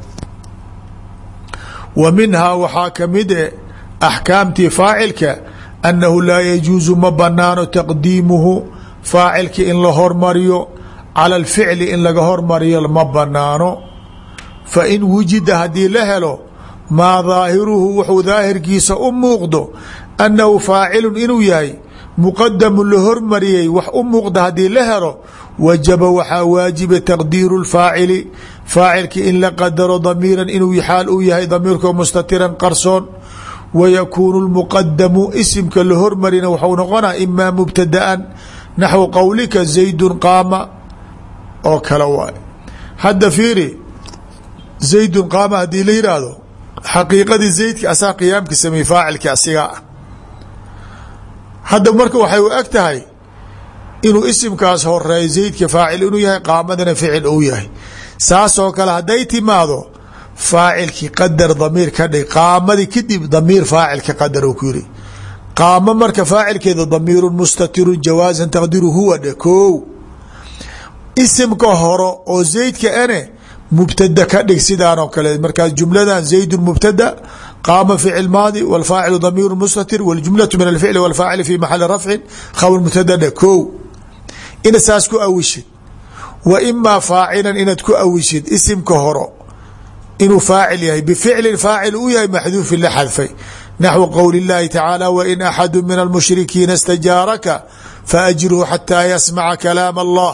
wa minhaa waxaa kamid e axkaamtii faacilka annahu laa yajuusu ma banaano taqdiimuhu faacilki in la hormariyo cala alficli in laga hormariyo ma banaano. fa in wujida haddii la helo maa daahiruhu wuxuu daahirkiisa u muuqdo annahu faacilun inuu yahay muqadamu la hormariyey wax u muuqda haddii la helo wajaba waxaa waajiba taqdiiru lfaacili faacilki in la qadaro damiiran inuu xaal uu yahay damiirkoo mustatiran qarsoon. wayakuunu lmuqadamu isimka la hormarina waxau noqonaa imaa mubtadaan naxwu qowlika zaydun qaama oo kale waay. hadda fiiri zaydun qaama haddii la yidhaahdo xaqiiqadii zaydki asaa qiyaamki sameeyey faacilki asigaa ah. hadda marka waxay u eg tahay inuu isimkaas horeeyo zaydka faacil inuu yahay qaamadana ficil uu yahay. saasoo kale hadday timaado faacilkii qadar damiir ka dhig qaamadii kadib damiir faacilka qadar uu ku yiri. qaamo marka faacilkeeda damiirun mustatirun jawaasan taqdiru huwa dhe kow. isimka horo oo zaydka ane mubtada ka dhig sidaanoo kale markaas jumladan zaydun mubtada qaama ficil maadi wاlfaacilu damiiru mustatir wاljumlaةu min alficli wاlfaacili fi maxali rafcin khabr mubtada dhe kow. ina saas ku awishid wa imaa faacilan inaad ku awishid isimka horo inuu faacil yahay bificlin faacil uu yahay maxduufin la xadfay naxwu qowli اllahi tacaala wain axadu min almushrikiina اstajaaraka faajirhu xataa yasmaca kalaam allah.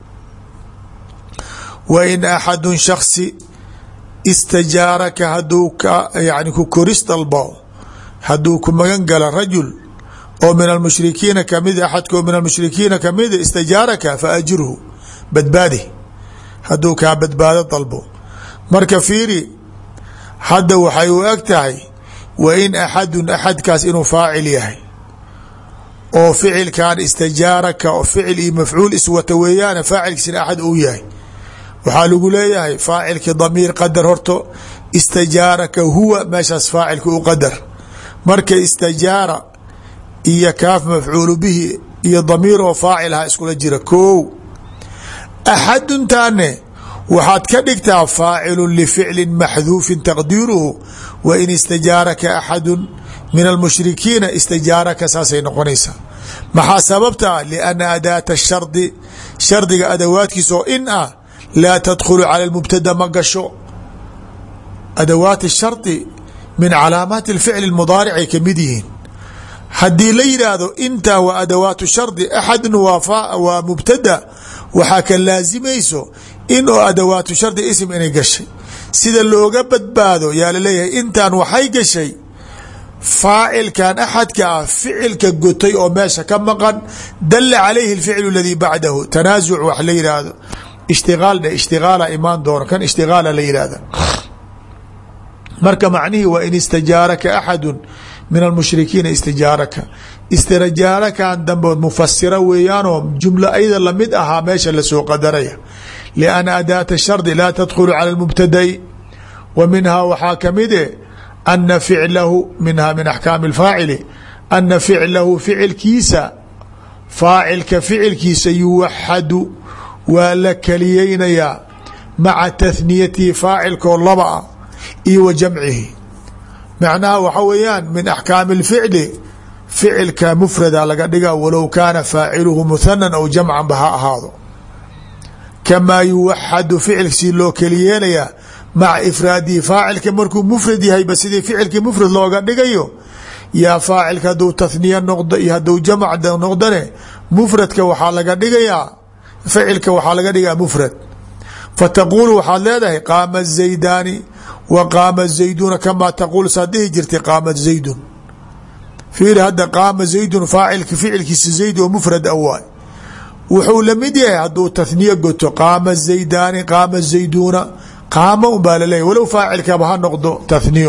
wain axadu shaksi istajaaraka haduu ka yani ku koris dalbo hadduu ku magan gala rajul oo min almushrikiina kamid axadko min almushrikiina kamida istajaaraka faajirhu badbaadi hadduu kaa badbaado dalbo. marka fiiri hadda waxay u eg tahay wain axadun axadkaas inuu faacil yahay oo ficilkan istajaaraka oo ficil iyo mafcuul iswata weeyaane faacilkiisina axad uu yahay. waxaa lagu leeyahay faacilki damiir qadar horto istajaaraka huwa meeshaas faacilka u qadar. marka istajaara iyo kaaf mafcuulu bihi iyo damiir oo faacilha iskula jira kow axaduntaane waxaad ka dhigtaa faacilu lificli maxduufin taqdiiruhu wa in istajaaraka axadu min almushrikiina istajaaraka saasay noqonaysaa maxaa sababta lianna adaata shardi shardiga adawaadkiisa oo in ah laa tadkhulu cala lmubtada ma gasho adawaat shardi min calaamaati اlficli اmudaaricay kamid yihiin haddii la yidhaahdo intaa waa adawaatu shardi axadun waa mubtada waxaa ka laasimayso in oo adawaatu shardi ism inay gashay sida looga badbaado yaa laleeyahay intan waxay gashay faacilkan axadka ah ficilka gotay oo meesha ka maqan dala calayhi اlficlu اladii bacdahu tanaasuc wax la yidhaahdo ishtigaal dhe ishtigaala imaan doono kan ishtigaala la yidhahda marka macnihii waa in istajaaraka axadu min almushrikiina istijaaraka istijaarakan dambe mufasira weeyaanoo jumlo ayada lamid ahaa meesha lasoo qadaraya lianna adaata shardi laa tadkhulu cala lmubtadai wa minhaa waxaa kamide ana ficlahu minhaa min axkaami اlfaacili ana ficlahu ficilkiisa faacilka ficilkiisa yuwaxadu waa la keliyeynayaa maca tahniyatihi faacilkoo laba ah iyo wa jamcihi macnaha waxa weeyaan min axkaami اlficli ficilka mufrada laga dhiga walow kaana faaciluhu muhanan aw jamcan ba ha ahaado kamaa yuwaxadu ficilkii loo keliyeelayaa maca ifraadihi faacilka markuu mufrad yahayba sidii ficilkii mufrad looga dhigayo yaa faacilka hadduu tahniya noqdo iyo hadduu jamc noqdane mufradka waxaa laga dhigayaa ficilka waxaa laga dhigaa mufrad fataquulu waxaad leedahay qaama zaydaani wa qaama zayduna kamaa taquul saad dhihi jirtay qaamat zaydun fiiri hadda qaama zaydun faacilka ficilkiisa zayd oo mufrad awaay wuxuu lamid yahay hadduu tahniye goto qaama zaydaani qaama zayduna qaama un baa laleeyahy walow faacilkaba ha noqdo tahniyo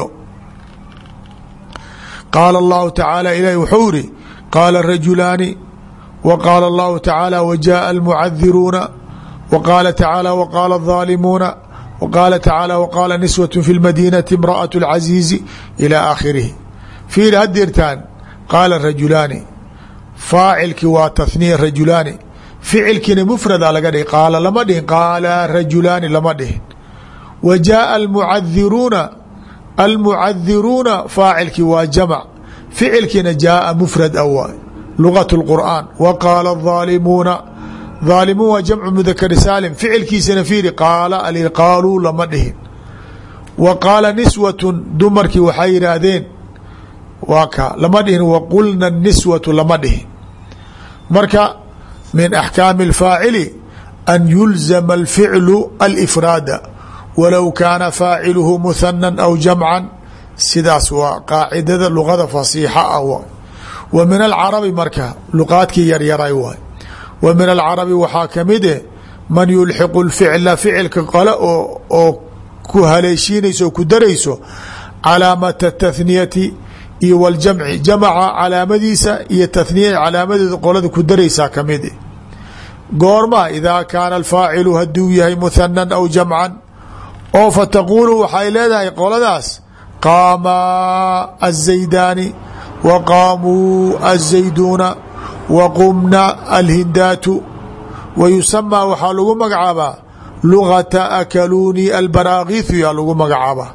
qaala allahu tacaala ilahi wuxuu iri qaala rajulaani w qaala allahu tacaala wajaءa almucadiruuna w qaala tacaala waqaala الظaalimuuna w qaala tacaala waqaala niswaة fi اlmadinati imra'aة اlcaziizi ilى aakhirihi fiiri hadirtaan qaala rajulaani faacilkii waa tahniya rajulaani ficilkiina mufrada laga dhihi qaala lama dhihin qaala rajulaani lama dhihin wa jaءa almucadiruuna almucadiruuna faacilkii waa jamc ficilkiina jaaa mufrad awaay lugaة الqur'an w qaala الظaalimuuna ظaalimuun waa jamcu mudakari saalim ficilkiisana fiiri qaala qaaluu lama dhihin wa qaala niswatu dumarkii waxay yidhaahdeen waa ka lama dhihin waqulna niswatu lama dhihin marka min axkaami اlfaacili an yulzama alficlu alifraada walow kaana faaciluhu muhanan aw jamcan sidaas waa qaacidada lugada fasiixa ah wa wa min alcarabi marka luqaadkii yaryaray waay wa min alcarabi waxaa kamide man yulxiqu lficla ficilka qale oo oo ku haleeshiinayso o ku darayso calaamata tahniyati iyo waljamci jamca calaamadiisa iyo tahniya calaamadeeda qolada ku daraysaa kamide goorma idaa kaana alfaacilu haduu yahay muhanan aw jamcan oo fataquulu waxay leedahay qoladaas qaama الزaydaani w qaamuu الزayduuna w qumna alhindaatu wa yusamaa waxaa lagu magacaabaa lugata akaluuni albaraakiisu yaa lagu magacaabaa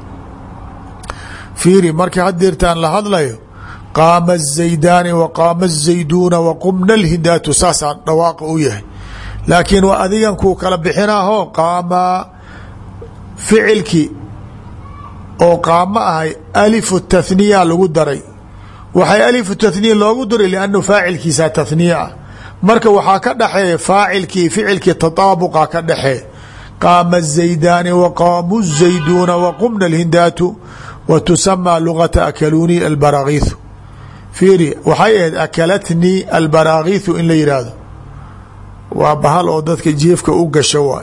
fiiri marka hadeertaan la hadlayo qaama الزaydaani w qaama الزayduuna w qumna alhindaatu saasaa dhawaaqa u yahay laakiin waa adigan kuu kala bixinaaho qaama ficilkii oo qaamo ahay alifu tahniya lagu daray waxay alifu tahniya loogu daray liannu faacilkiisa tahniya ah marka waxaa ka dhaxeeya faacilkii ficilkii tataabuqa ka dhaxee qaama الزaydaani wa qaamu الزayduuna wa qumna alhindaatu wa tusamaa lugata akaluuni albaraakiisu fiiri waxay ahayd akalatnii albaraakiisu in la yidhaahdo waa bahal oo dadka jiefka u gasho waay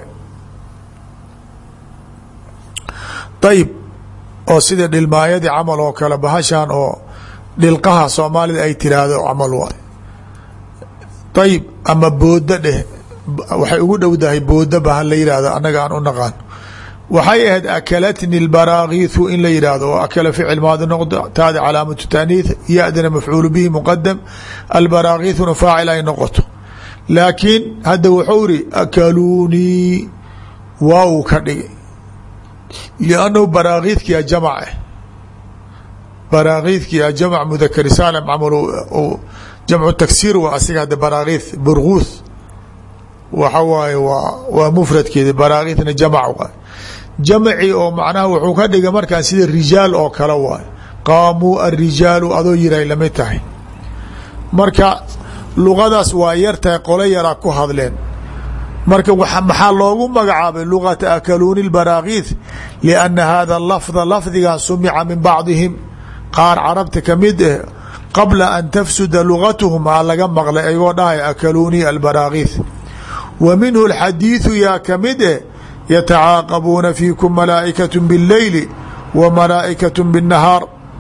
ayb oo sida dhilmaayadii camal oo kale bahashan oo dhilqaha soomaalida ay tiraahdo camal waay ayib ama booda dheh waxay ugu dhowdahay booda ba ha la yihahdo annaga aan u naqaan waxay ahayd akalatni اlbaraakiiثu in la yidhaahdo oo akala ficil maadi noqdo taada calaamatu taaniih ya-dana mafcuulu bihi muqadam albaraakiiثuna faacil ay noqoto laakiin hadda wuxuu iri akaluunii waa uu ka dhigay liannahu baraakiidkiya jamc baraakiidkiya jamc mudakari saalim camal jamcu taksiir waa asiga hadda baraakiid burguuth waxa waaye waa waa mufradkeeda baraakiidna jamc waay jamci oo macnaha wuxuu ka dhigay markaan sida rijaal oo kale waay qaamuu arijaalu adoo yiray lamid tahay marka luqadaas waa yartahay qolo yaraa ku hadleen marka maxaa loogu magacaabay luqata akaluuni اbaraakiid lianna hada lafda lafdigan sumica min bacdihim qaar carabta kamid eh qabla an tafsuda lugatuhum aa laga maqlay ayagoo dhahay akaluunii albaraakiid wa minhu اxadiiثu yaa kamid eh yatacaaqabuuna fiikum malaa'ikaة bاlleyli wa malaa'ikaة bالnahaar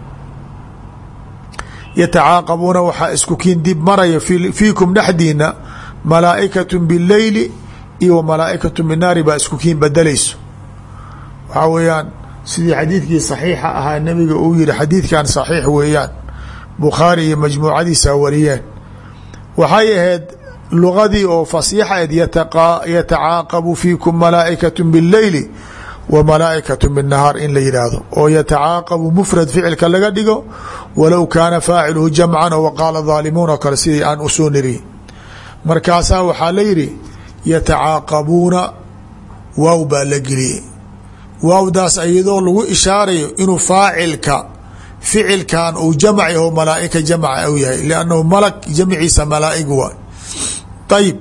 yatacaaqabuuna waxaa isku kiin dib maraya fiikum dhexdiina malaa'ikaة bاlleyli iyo malaa'ikaة bالnaari baa isku kiin bedelayso waxaa weeyaan sidii xadiidkii صaxiixa ahaa nabiga uu yihi xadiidkan صaxiix weeyaan bukhaari iyo majmuucadiisa wariyeen waxay ahayd lugadii oo fasiixaed yatacaaqabu fiikum malaa'ikaة bاlleyli wa malaa'ikaة bالnahaar in la yidhaahdo oo yatacaaqabu mufrad ficilka laga dhigo walow kaana faaciluhu jamcan o waqaala dhaalimuun oo kale sidii aan usoo niri markaasaa waxaa la yidhi yatacaaqabuuna waaw baa la geliyey waawdaas iyadoo lagu ishaarayo inuu faacilka ficilkan uu jamc yaho malaa'ika jamca u yahay liannahu malg jamciisa malaa'ig waay ayib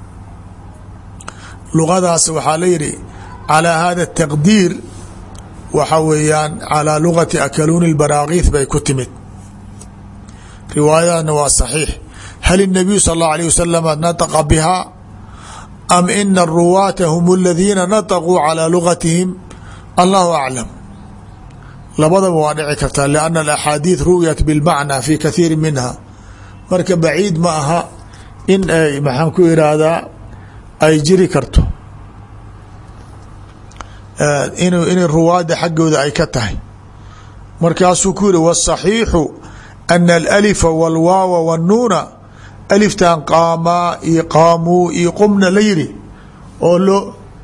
luqadaas waxaa la yidhi calىa hada الtaqdiir waxa weeyaan calىa lugati akaluuni اbaraakiiث bay ku timid riwaayadana waa صaxiix hal الnabiyu sal اlه alيه wasalam naطqa biha am ina الruwaata hm اladiina naطquu calىa lugatihim allahu aclam labadaba waa dhici kartaa لأnna اaxaadiiث ru'yat bاlmacnى fi kahiiri minha marka baciid ma aha in ay maxaan ku irahdaa ay jiri karto in inay ruwaada xaggooda ay ka tahay markaasuu ku yihi wالصaxiixu ana alأlifa wاlwaawa wالnuuna aliftan qaamaa iyo qaamuu iyo qumna la yidhi oo loo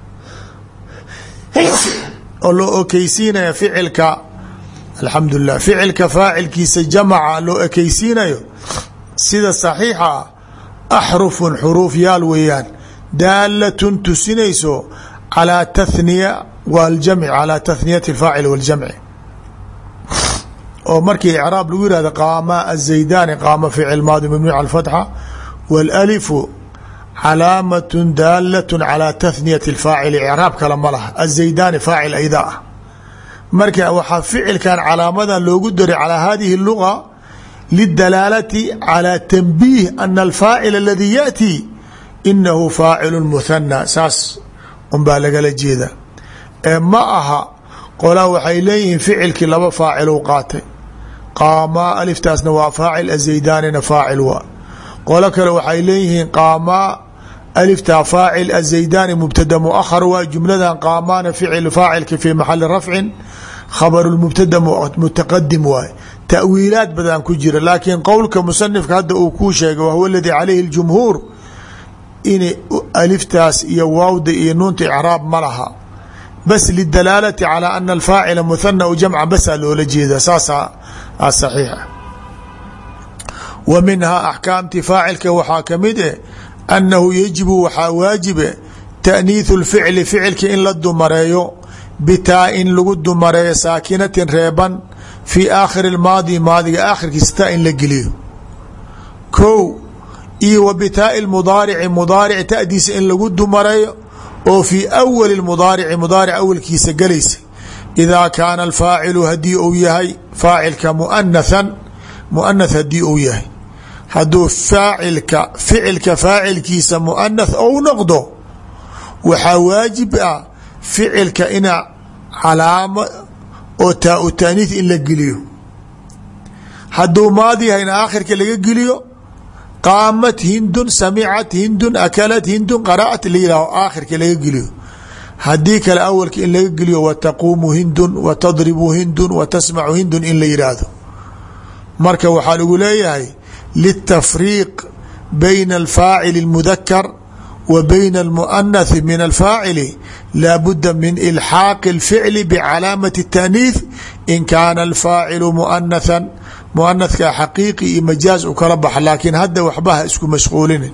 oo loo okeysiinaya ficilka alxamdu lilah ficilka faacilkiisa jamca loo ekeysiinayo sida صaxiixa ah axrufun xuruuf yaal weeyaan daalatun tusinayso calىa tahniya waljamci calىa tahniyati اfaacil waاljamci oo markii icraab lagu yihahdo qaama aلzaydaani qaama ficil maadi mabniu calى اfatxa wاlalifu calaamaة daalaة calىa tahniyati اfaacili icraab kale ma laha aلzaydaani faacil ayda ah marka waxaa ficilkan calaamadan loogu daray calىa hadihi اluga lidalaalati calى tanbiih ana alfaacil aladi yaأti inahu faacilu muhanى saas un baa lagala jeeda ee ma aha qolaa waxay leeyihiin ficilkii laba faacil u qaatay qaamaa aliftaasna waa faacil azaydaanina faacil waa qolo kale waxay leeyihiin qaamaa aliftaa faacil azaydaani mubtada muahar waa jumladan qaamaana ficil faacilka fii maxali rafcin khabaru mubtada mutaqadim waay ta'wiilaad badan ku jira laakiin qowlka musanifka hadda uu kuu sheegay wahuwa aladii calayhi اljumhuur in aliftaas iyo waawda iyo nuunta icraab ma laha bas lidalaalati calى ana alfaacila muhana u jamca basaa loola jeeda saasaa saxiixa wa minhaa axkaamti faacilka waxaa kamid eh annahu yajibu waxaa waajibe taأniiثu اlficli ficilka in la dumareeyo bitaa in lagu dumareeyo saakinatin reeban fii aakhiri اmaadi maadiga aakhirkiisa taa in la geliyo ko iyo wa bitaai mudaarici mudaaric tadiisa in lagu dumareeyo oo fii awali mudaarici mudaaric awalkiisa galaysa idaa kaana alfaacilu hadii uu yahay faacilka muanathan muanath hadii uu yahay hadduu faacilka ficilka faacilkiisa muanath ou noqdo waxaa waajib ah ficilka ina calaamo oo taa u taaniith in la geliyo hadduu maadi yahayna aakhirka laga geliyo qaamat hindun samicat hindun akalat hindun qara'at la yihaaho aakhirka laga geliyo haddii kale awalka in laga geliyo wataquumu hindun watadribu hindun watasmacu hindun in la yidhaahdo marka waxaa lagu leeyahay litafriiq bayna alfaacili اlmudakar wa bayna almuanathi min alfaacili laabuda min ilxaaqi اlficli bicalaamati الtaaniih in kaana alfaacilu muanathan muanathka xaqiiqi iyo majaaz u kala baxa laakiin hadda waxbaha isku mashquulinin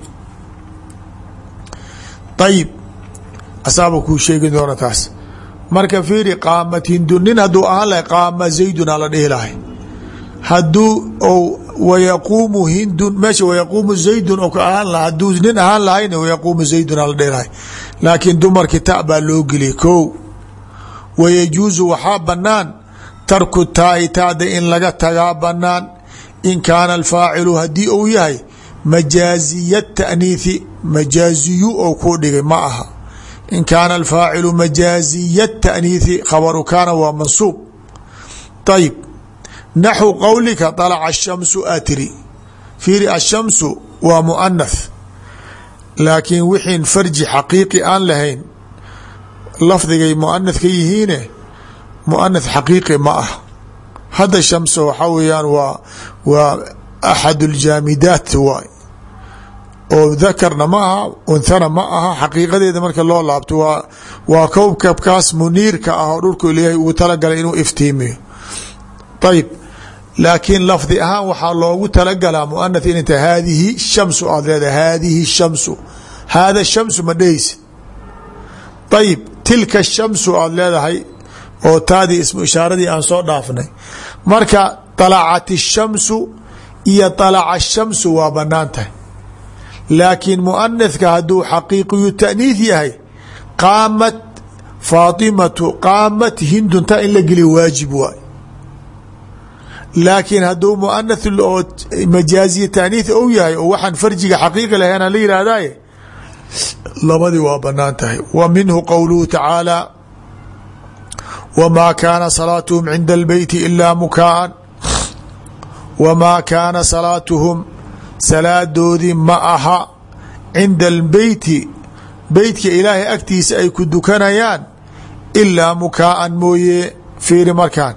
ayib asaaba kuu sheegi doona taas marka fiiri qaamat hindun nin hadduu ahaan lahay qaama zaydun aa la dhihi lahay hadduu ou wayaquumu hindun meesha wayaquumu zaydun oo ka ahaan laha hadduu nin ahaan lahayna wayaquumu zaydun aa la dhihi lahay laakiin dumarki ta baa loo geliyay ko wayajuusu waxaa banaan tarku taai taada in laga tagaa banaan in kaana alfaacilu haddii uu yahay majaaziya taaniihi majaaziyu ou kuu dhigay ma aha in kaana alfaacilu majaaziya taaniihi khabaru kaana waa mansuub ayib naxwu qowlika طalaca الshamsu atri fiiri ashamsu waa muanath laakiin wixiin farji xaqiiqi aan lahayn lafdigay muanath ka yihiine muanath xaqiiqi ma ah hadda shamsa waxaa weeyaan waa waa axad اljaamidaat waay oo dakarna ma aha unhana ma aha xaqiiqadeeda marka loo laabto waa waa kowkabkaas muniirka ah oo dhulku ilaahay ugu talagalay inuu iftiimiyo ayib laakiin lafdi ahaan waxaa loogu talagalaa muanath inay tahay haadihi shamsu aad leedahay haadihi shamsu haada shamsu ma dhehaysa ayib tilka shamsu aad leedahay oo taadii ismu ishaaradii aan soo dhaafnay marka طalacat الshamsu iyo طalaca الshamsu waa banaan tahay laakiin muanathka hadduu xaqiiqiyu taaniih yahay qaamat faatimatu qaamat hindun ta in la geliyo waajib waay laakiin hadduu muanath oo majaaziya taaniih ou yahay oo waxaan farjiga xaqiiqi lahayn la yihahdaye labadii waa banaan tahay wa minhu qowluhu tacaala wmaa kaana salaatuhum cinda albeyti ilaa mukaaan wamaa kaana salaatuhum salaadoodii ma aha cinda albeyti beytka ilaahay agtiisa ay ku dukanayaan ilaa mukaaan mooye fiiri markaan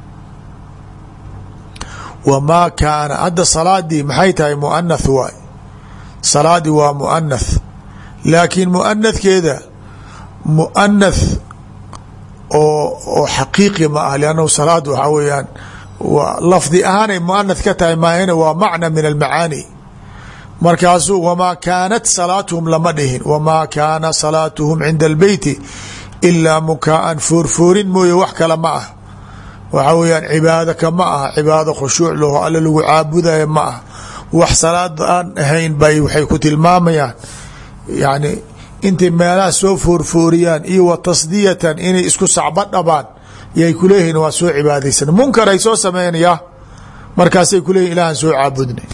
wamaa kaana hadda salaadii maxay tahay muanath waay salaadii waa muanath laakiin muanathkeeda muanath oo oo xaqiiqi ma ah lannahu salaad waxaa weeyaan waa lafdi ahaanay muanath ka tahay maahina waa macna min almacaani markaasuu wamaa kaanat salaatuhum lama dhihin wamaa kaana salaatuhum cinda albeyti ilaa mukaaan foorfoorin mooye wax kale ma ah waxaa weyaan cibaado ka ma aha cibaado khushuuc laho alla lagu caabudaya ma ah wax salaad aan ahayn bay waxay ku tilmaamayaan yani intay meelaha soo foorfooriyaan iyo wa tasdiyatan inay isku sacba dhabaan yay kuleeyihiin waa soo cibaadaysan munkar ay soo sameynaya markaasay kuleeyihin ilaahan soo caabudnay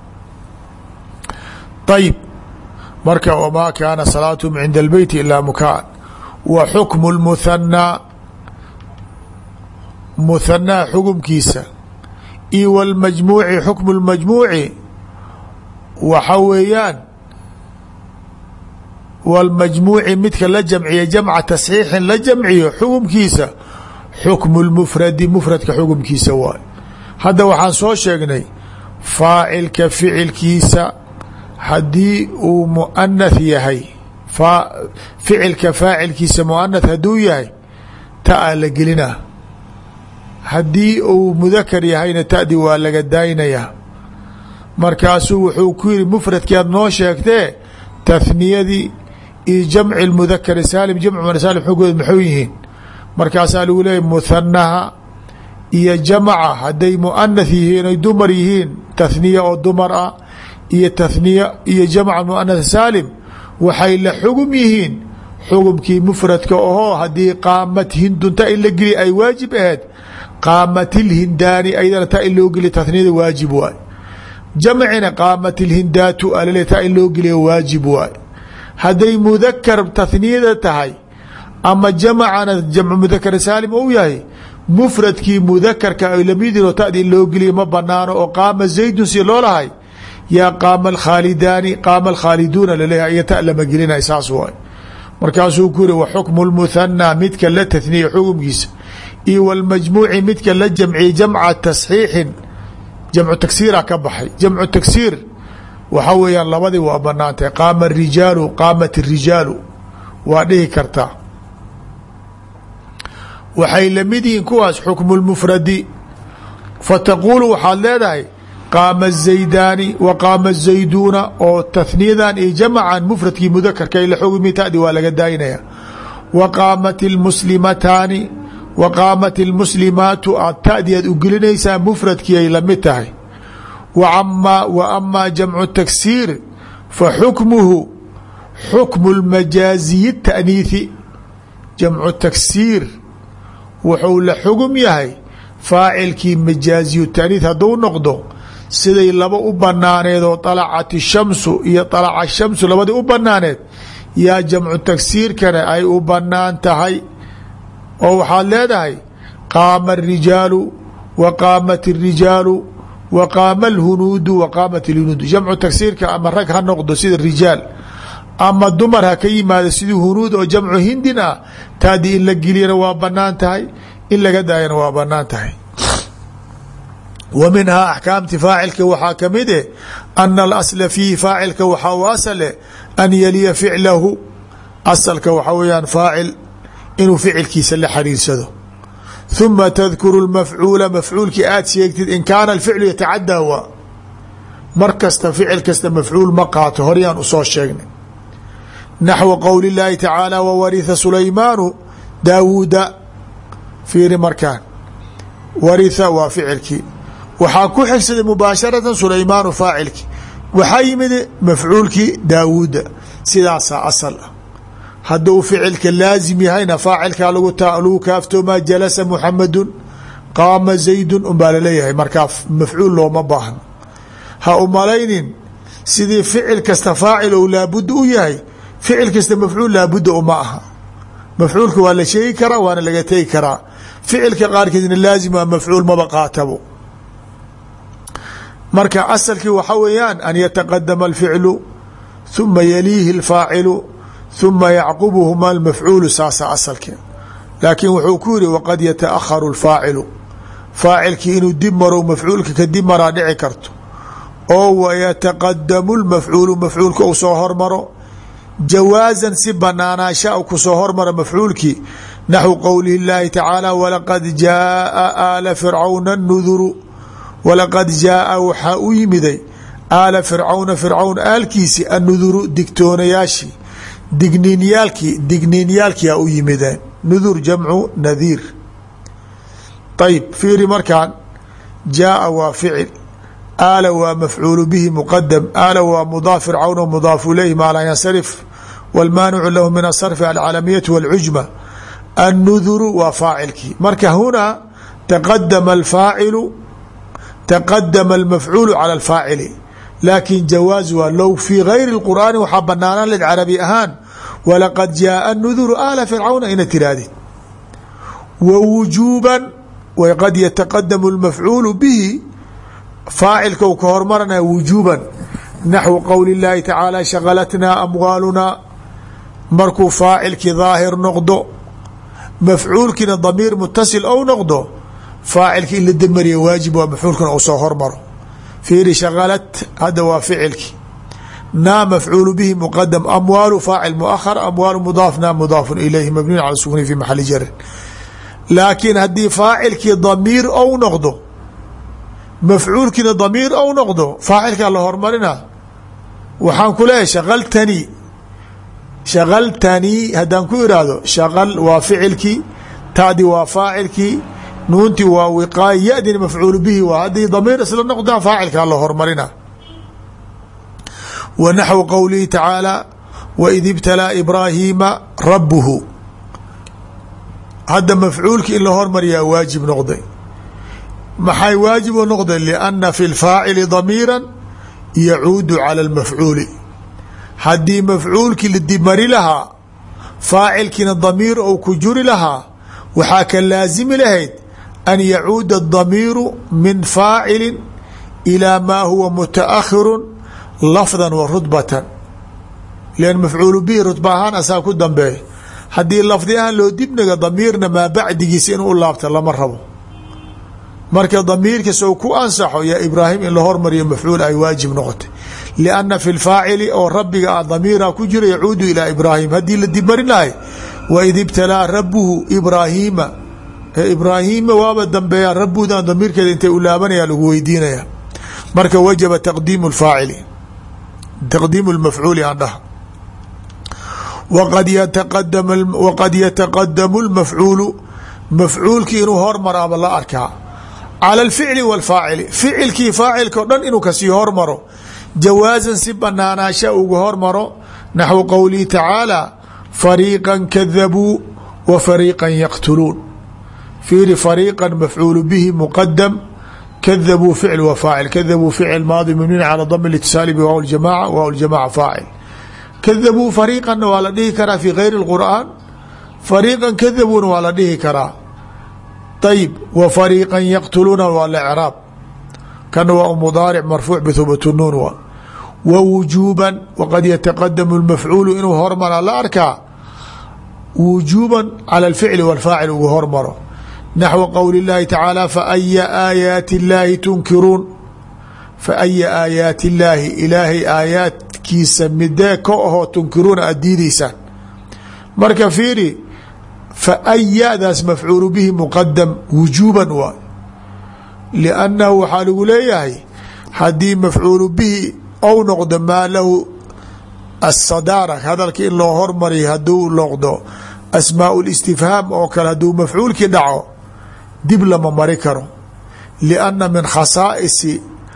ayib marka wamaa kaana salaatuhum cinda albeyti ilaa mukaan wa xukmu lmuthanaa muthanaa xukumkiisa iyo wاlmajmuuci xukmu اlmajmuuci waxa weeyaan wاlmajmuuci midka la jamciya jamca tasxiixin la jamciyo xukumkiisa xukmu اlmufradi mufradka xukumkiisa waay hadda waxaan soo sheegnay faacilka ficilkiisa haddii uu muanath yahay ficilka faacilkiisa muanath hadduu yahay ta a la gelinaa haddii uu mudakar yahayna tadi waa laga daaynayaa markaasuu wuxuu ku yihi mufradkii aad noo sheegtee tahniyadii iyo jamci mudakari saalim jamcu mudakar saalim xogooda maxuu yihiin markaasaa lagu leeyahy muthanaha iyo jamca hadday muanath yihiin ay dumar yihiin tahniya oo dumar ah iyo tahniya iyo jamca muanath saalim waxay la xugum yihiin xugumkii mufradka ahoo haddii qaamat hindunta in la geli ay waajib ahayd qaamat ilhindaani aydana taa in loo geliya tahniyada waajib waay jamcina qaamat ilhindaatu alale taa in loo geliya waajib waay hadday mudakar tahniyada tahay ama jamcana jamcu mudakar saalim ou yahay mufradkii mudakarka ay lamidin oo tadi in loo geliya ma banaano oo qaama zaydun si loo lahay yaa qaama alkhaalidaani qaama alkhaaliduuna laleeyahay iyo ta lama gelinay saas waay markaasuu ku yiri wa xukmu lmuthanaa midka la tahniye xukumkiisa iyo wاlmajmuuci midka la jamciye jamca tasxiixin jamcu tagsiira ka baxay. jamcu tagsiir waxaa weeyaan labadii waa banaantay, qaama الrijaalu qaamat الrijaalu waa dhihi kartaa. waxay lamid yihiin kuwaas xukmu اlmufradi, fataquulu waxaad leedahay qaama الزaydaani wa qaama الزayduuna, oo tahniyadan iyo jamcan mufradkii mudakarka ila xugmi tadi waa laga daayinaya. wa qaamat اlmuslimataani wa qaamat اlmuslimaatu aad tadi aad u gelinaysaa mufradkii ay lamid tahay. wa amaa jamcu taksiir fa xukmuhu xukmu اlmajaaziyi الtaأniiثi. jamcu taksiir wuxuu la xugum yahay faacilkii majaaziyu taaniis hadduu noqdo siday laba u banaaneed oo طalacat الshamsu iyo طalaca shamsu labadii u banaaneed yaa jamcu tagsiirkana ay u banaan tahay. oo waxaad leedahay qaama الrijaalu wa qaamat الrijaalu wa qaama اlhunuudu wa qaamat اlhunuudu. jamcu tagsiirka ama rag ha noqdo sida rijaal ama dumar ha ka yimaado sidii hunuud oo jamcu hindin ah, taadi in la geliyana waa banaan tahay, in laga daayana waa banaan tahay. wa minhaa axkaamti faacilka waxaa kamid eh ana alasla fiihi faacilka waxaa u asale an yaliya ficlahu, asalka waxaa weyaan faacil inuu ficilkiisa la xariirsado. ثuma tadkuru اlmafcuula, mafcuulkii aad sheegtid in kaana alficlu yatacadaa waa mar kasta ficil kasta mafcuul ma qaato, horyaan usoo sheegnay. naxو qowli الlahi tacaalى wwariثa sulaymaanu daawuuda. fiiri markaan waritha waa ficilkii, waxaa ku xigsaday mubaasharatan sulaymaanu faacilkii, waxaa yimid mafcuulkii daawuuda. sidaasaa asal ah. hadduu ficilka laazim yahayna faacilkaa lagu kaaftoomaa jalasa muxamadu qaama zaydu unbaa laleeyahay, markaa mafcuul looma baahno. ha umalaynin sidii ficil kasta faacil ou laabudda u yahay ficil kasta mafcuul laabudda uma aha. mafcuulka waa la sheegi karaa waana laga tegi karaa. ficilka qaarkiisna laazim waa mafcuul maba qaatabo. marka asalkii waxa weeyaan an yataqadama alficlu ثuma yaliihi اlfaacilu ثuma yacqubuhuma almafcuulu, saasa asalkii. laakiin wuxuu ku yihi waqad yataأkharu اlfaacilu, faacilkii inuu dib maro mafcuulka kadib maraa dhici karto, oo wayataqadamu اlmafcuulu mafcuulka uu soo hormaro jawaazan si banaanaasha ku soo hormara mafcuulkii. naxو qowlihi الlahi tacaalى walaqad jaaa aala fircawna الnuduru, walaqad jaaa waxaa u yimiday aala fircawna fircawn aalkiisi annuduru digtoonayaashii digniinyaalkii digniinyaalkiia u yimideen. nudur jamcu nadiir. ayb fiiri markaan jaaa waa ficil, aala waa mafcuulu bihi muqadam, aala waa mudaaf, fircawna mudaafu ilayhi maa laa yansarif wاlmaanicu lahu min asarfi alcalamiyatu wاlcujma. annuduru waa faacilkii. marka hunaa taqadama alfaacilu taqadama almafcuulu cala alfaacili, laakin jawaaz waa low fii gayri اlqur'aani waxaa banaanaan led carabi ahaan walaqad jaaa annuduru aala fircawna ina tirahdid. wa wujuuban waqad yataqadamu اlmafcuulu bihi, faacilka u ka hormaranaya wujuuban. naxwu qowli اllahi tacaalى shagalatnaa amwaalunaa, markuu faacilkii daahir noqdo mafcuulkiina damiir mutasil ou noqdo, faacilki in la demariya waajib waa mafcuulkana uu soo hormaro. fiiri shagalat hadda waa ficilki, naa mafcuulu bihi muqadam, amwaalu faacil muahar, amwaalu mudaaf, naa mudaafun ilayhi mabniun cala sukuni fi maxali jarin. laakiin haddii faacilkii damiir ou noqdo mafcuulkiina damiir ou noqdo faacilkaa la hormarina. waxaan ku leeyahay shagaltanii shagaltanii haddaan ku iraahdo shagal waa ficilkii, taadi waa faacilkii, nuunti waa wiqaay, yadina mafcuulu bihi waa haddii damiir isla noqdaan faacilkaa la hormarina. wa naxwu qowlihi tacaalى waid ibtalaa ibraahiima rabuhu, hadda mafcuulki in la hormariyaa waajib noqday. maxay waajib u noqday? lianna fi lfaacili damiira yacuudu cala اlmafcuuli. haddii mafcuulkii la dibmari lahaa faacilkiina damiir ou ku juri lahaa waxaa ka laasimi lahayd an yacuuda الdamiiru min faacili ilaa maa huwa mutaakhiru lafda wa rudbatan. lan mafcuulu bihi rutba ahaan asaa ku dambeeya haddii lafdi ahaan loo dibniga damiirna maa bacdigiisa inuu u laabta lama rabo marka damiirka sow ku ansaxo yaa ibraahim in la hormariyo mafcuul ay waajib noqotay lianna fi lfaacili oo rabbiga ah damiira ku jira yacuudu ilaa ibraahim haddii la dibmarin lahay waid ibtalaa rabuhu ibraahiima ibraahiima waaba dambeeyaa rabudan damiirkeeda intay u laabanaya lagu weydiinaya marka wajaba taqdiimu lfaacili taqdiimu lmafcuuli aan dhaha waqad yataqadam waqad yataqadamu lmafcuulu mafcuulkii inuu hormaraaba la arkaa cala alficli wاlfaacili ficilkii faacilka o dhan inuu kasii hormaro jawaasan si banaanaasha uga hormaro naxwu qowlihi tacaala fariiqa kadabuu wa fariiqa yaqtuluun fiiri fariiqa mafcuulu bihi muqadam kadabuu ficl wa faacil kadabuu ficil maadi mabniin cala dami اlitisaali bwaaw ljamaca waaw ljamaca faacil kadabuu fariiqanna waa la dhihi karaa fi gayri اlqur'aan fariiqan kadabuuna waa la dhihi karaa ayb w fariiqa yaqtuluuna waa lcraab kana waa mudaaric marfuuc bhubat nuun wa wa wujuuban waqad yataqadamu lmafcuulu inuu hormara la arkaa wujuuban cala alficli wاlfaacil ugu hormaro naxwu qowli اllahi tacaala faaya aayaati اllaahi tunkiruun faaya aayaati اllaahi ilaahay aayaadkiisa midee ka ahoo tunkiruuna aad diidaysaan marka fiiri faayadaas mafcuulu bihi muqadam wujuuban waay liannahu waxaa lagu leeyahay haddii mafcuulu bihi ou noqdo maa lahu asadaara hadalka in loo hormariyo hadduu noqdo asmaau listifhaam oo kale hadduu mafcuulkii dhaco dib lama mari karo lianna min khasaa'isi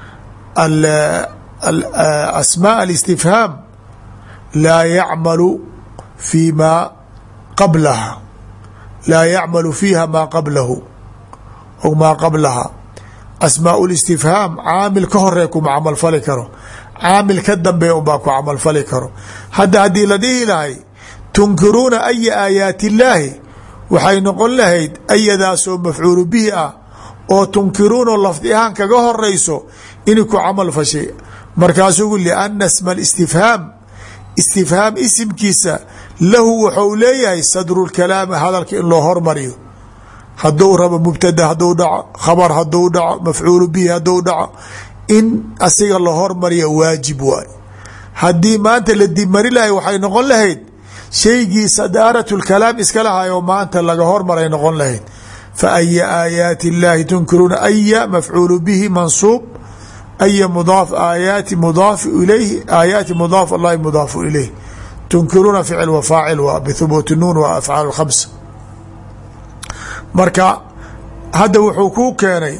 asmaa alistifhaam laa yacmalu fi ma qablaha laa yacmalu fiiha maa qablahu aw maa qablaha asmaau listifhaam caamil ka horee kuma camalfali karo caamil ka dambeeya unbaa ku camalfali karo hadda haddii la dhihi lahay tunkiruuna aya aayaati illaahi waxay noqon lahayd ayadaasoo mafcuulu bihi ah oo tunkiruunoo lafdi ahaan kaga horeyso inay ku camal fashay markaasugu lianna sma istifhaam istifhaam isimkiisa lahu waxau leeyahay sadru lkalaami hadalka in loo hormariyo hadduu rabo mubtada hadduu dhaco khabar hadduu dhaco mafcuulu bihi hadduu dhaco in asiga la hormariya waajib waay haddii maanta la dibmari lahay waxay noqon lahayd shaygii sadaarat lkalaam iska lahay oo maanta laga hormaray noqon lahayd faaya aayaati illaahi tunkiruuna aya mafcuulu bihi mansuub aya mudaaf aayaati mudaaf ilayhi aayaati mudaaf allahi mudaafu ilayh tunkiruuna ficil wa faacil waa bihubuuti nuun waa afcaal khamsa marka hadda wuxuu kuu keenay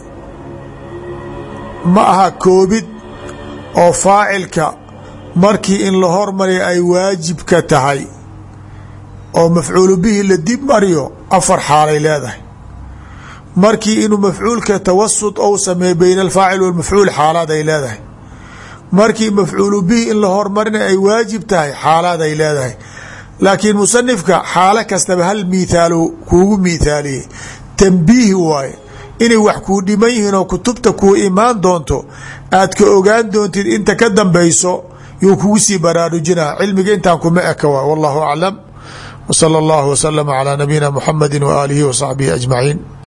ma aha koobid oo faacilka markii in la hormariya ay waajib ka tahay oo mafcuulu bihi la dib mariyo afar xaalay leedahay markii inuu mafcuulka tawasud ou sameeyo bayna alfaacil walmafcuul xaalaad ay leedahay markii mafcuulu bihi in la hormarina ay waajib tahay xaalaad ay leedahay laakiin musanifka xaalo kastaba hal miithaalo kuugu miithaaliyey tambiihi waaye inay wax kuu dhiman yihiin oo kutubta kuu imaan doonto aad ka ogaan doontid inta ka dambayso yuu kugu sii baraarujinaa cilmiga intaan kuma eka waay wallahu aclam w sala allahu wasalama calaa nabiyina muxamadi wa aalihi wa saxbihi ajmaciin.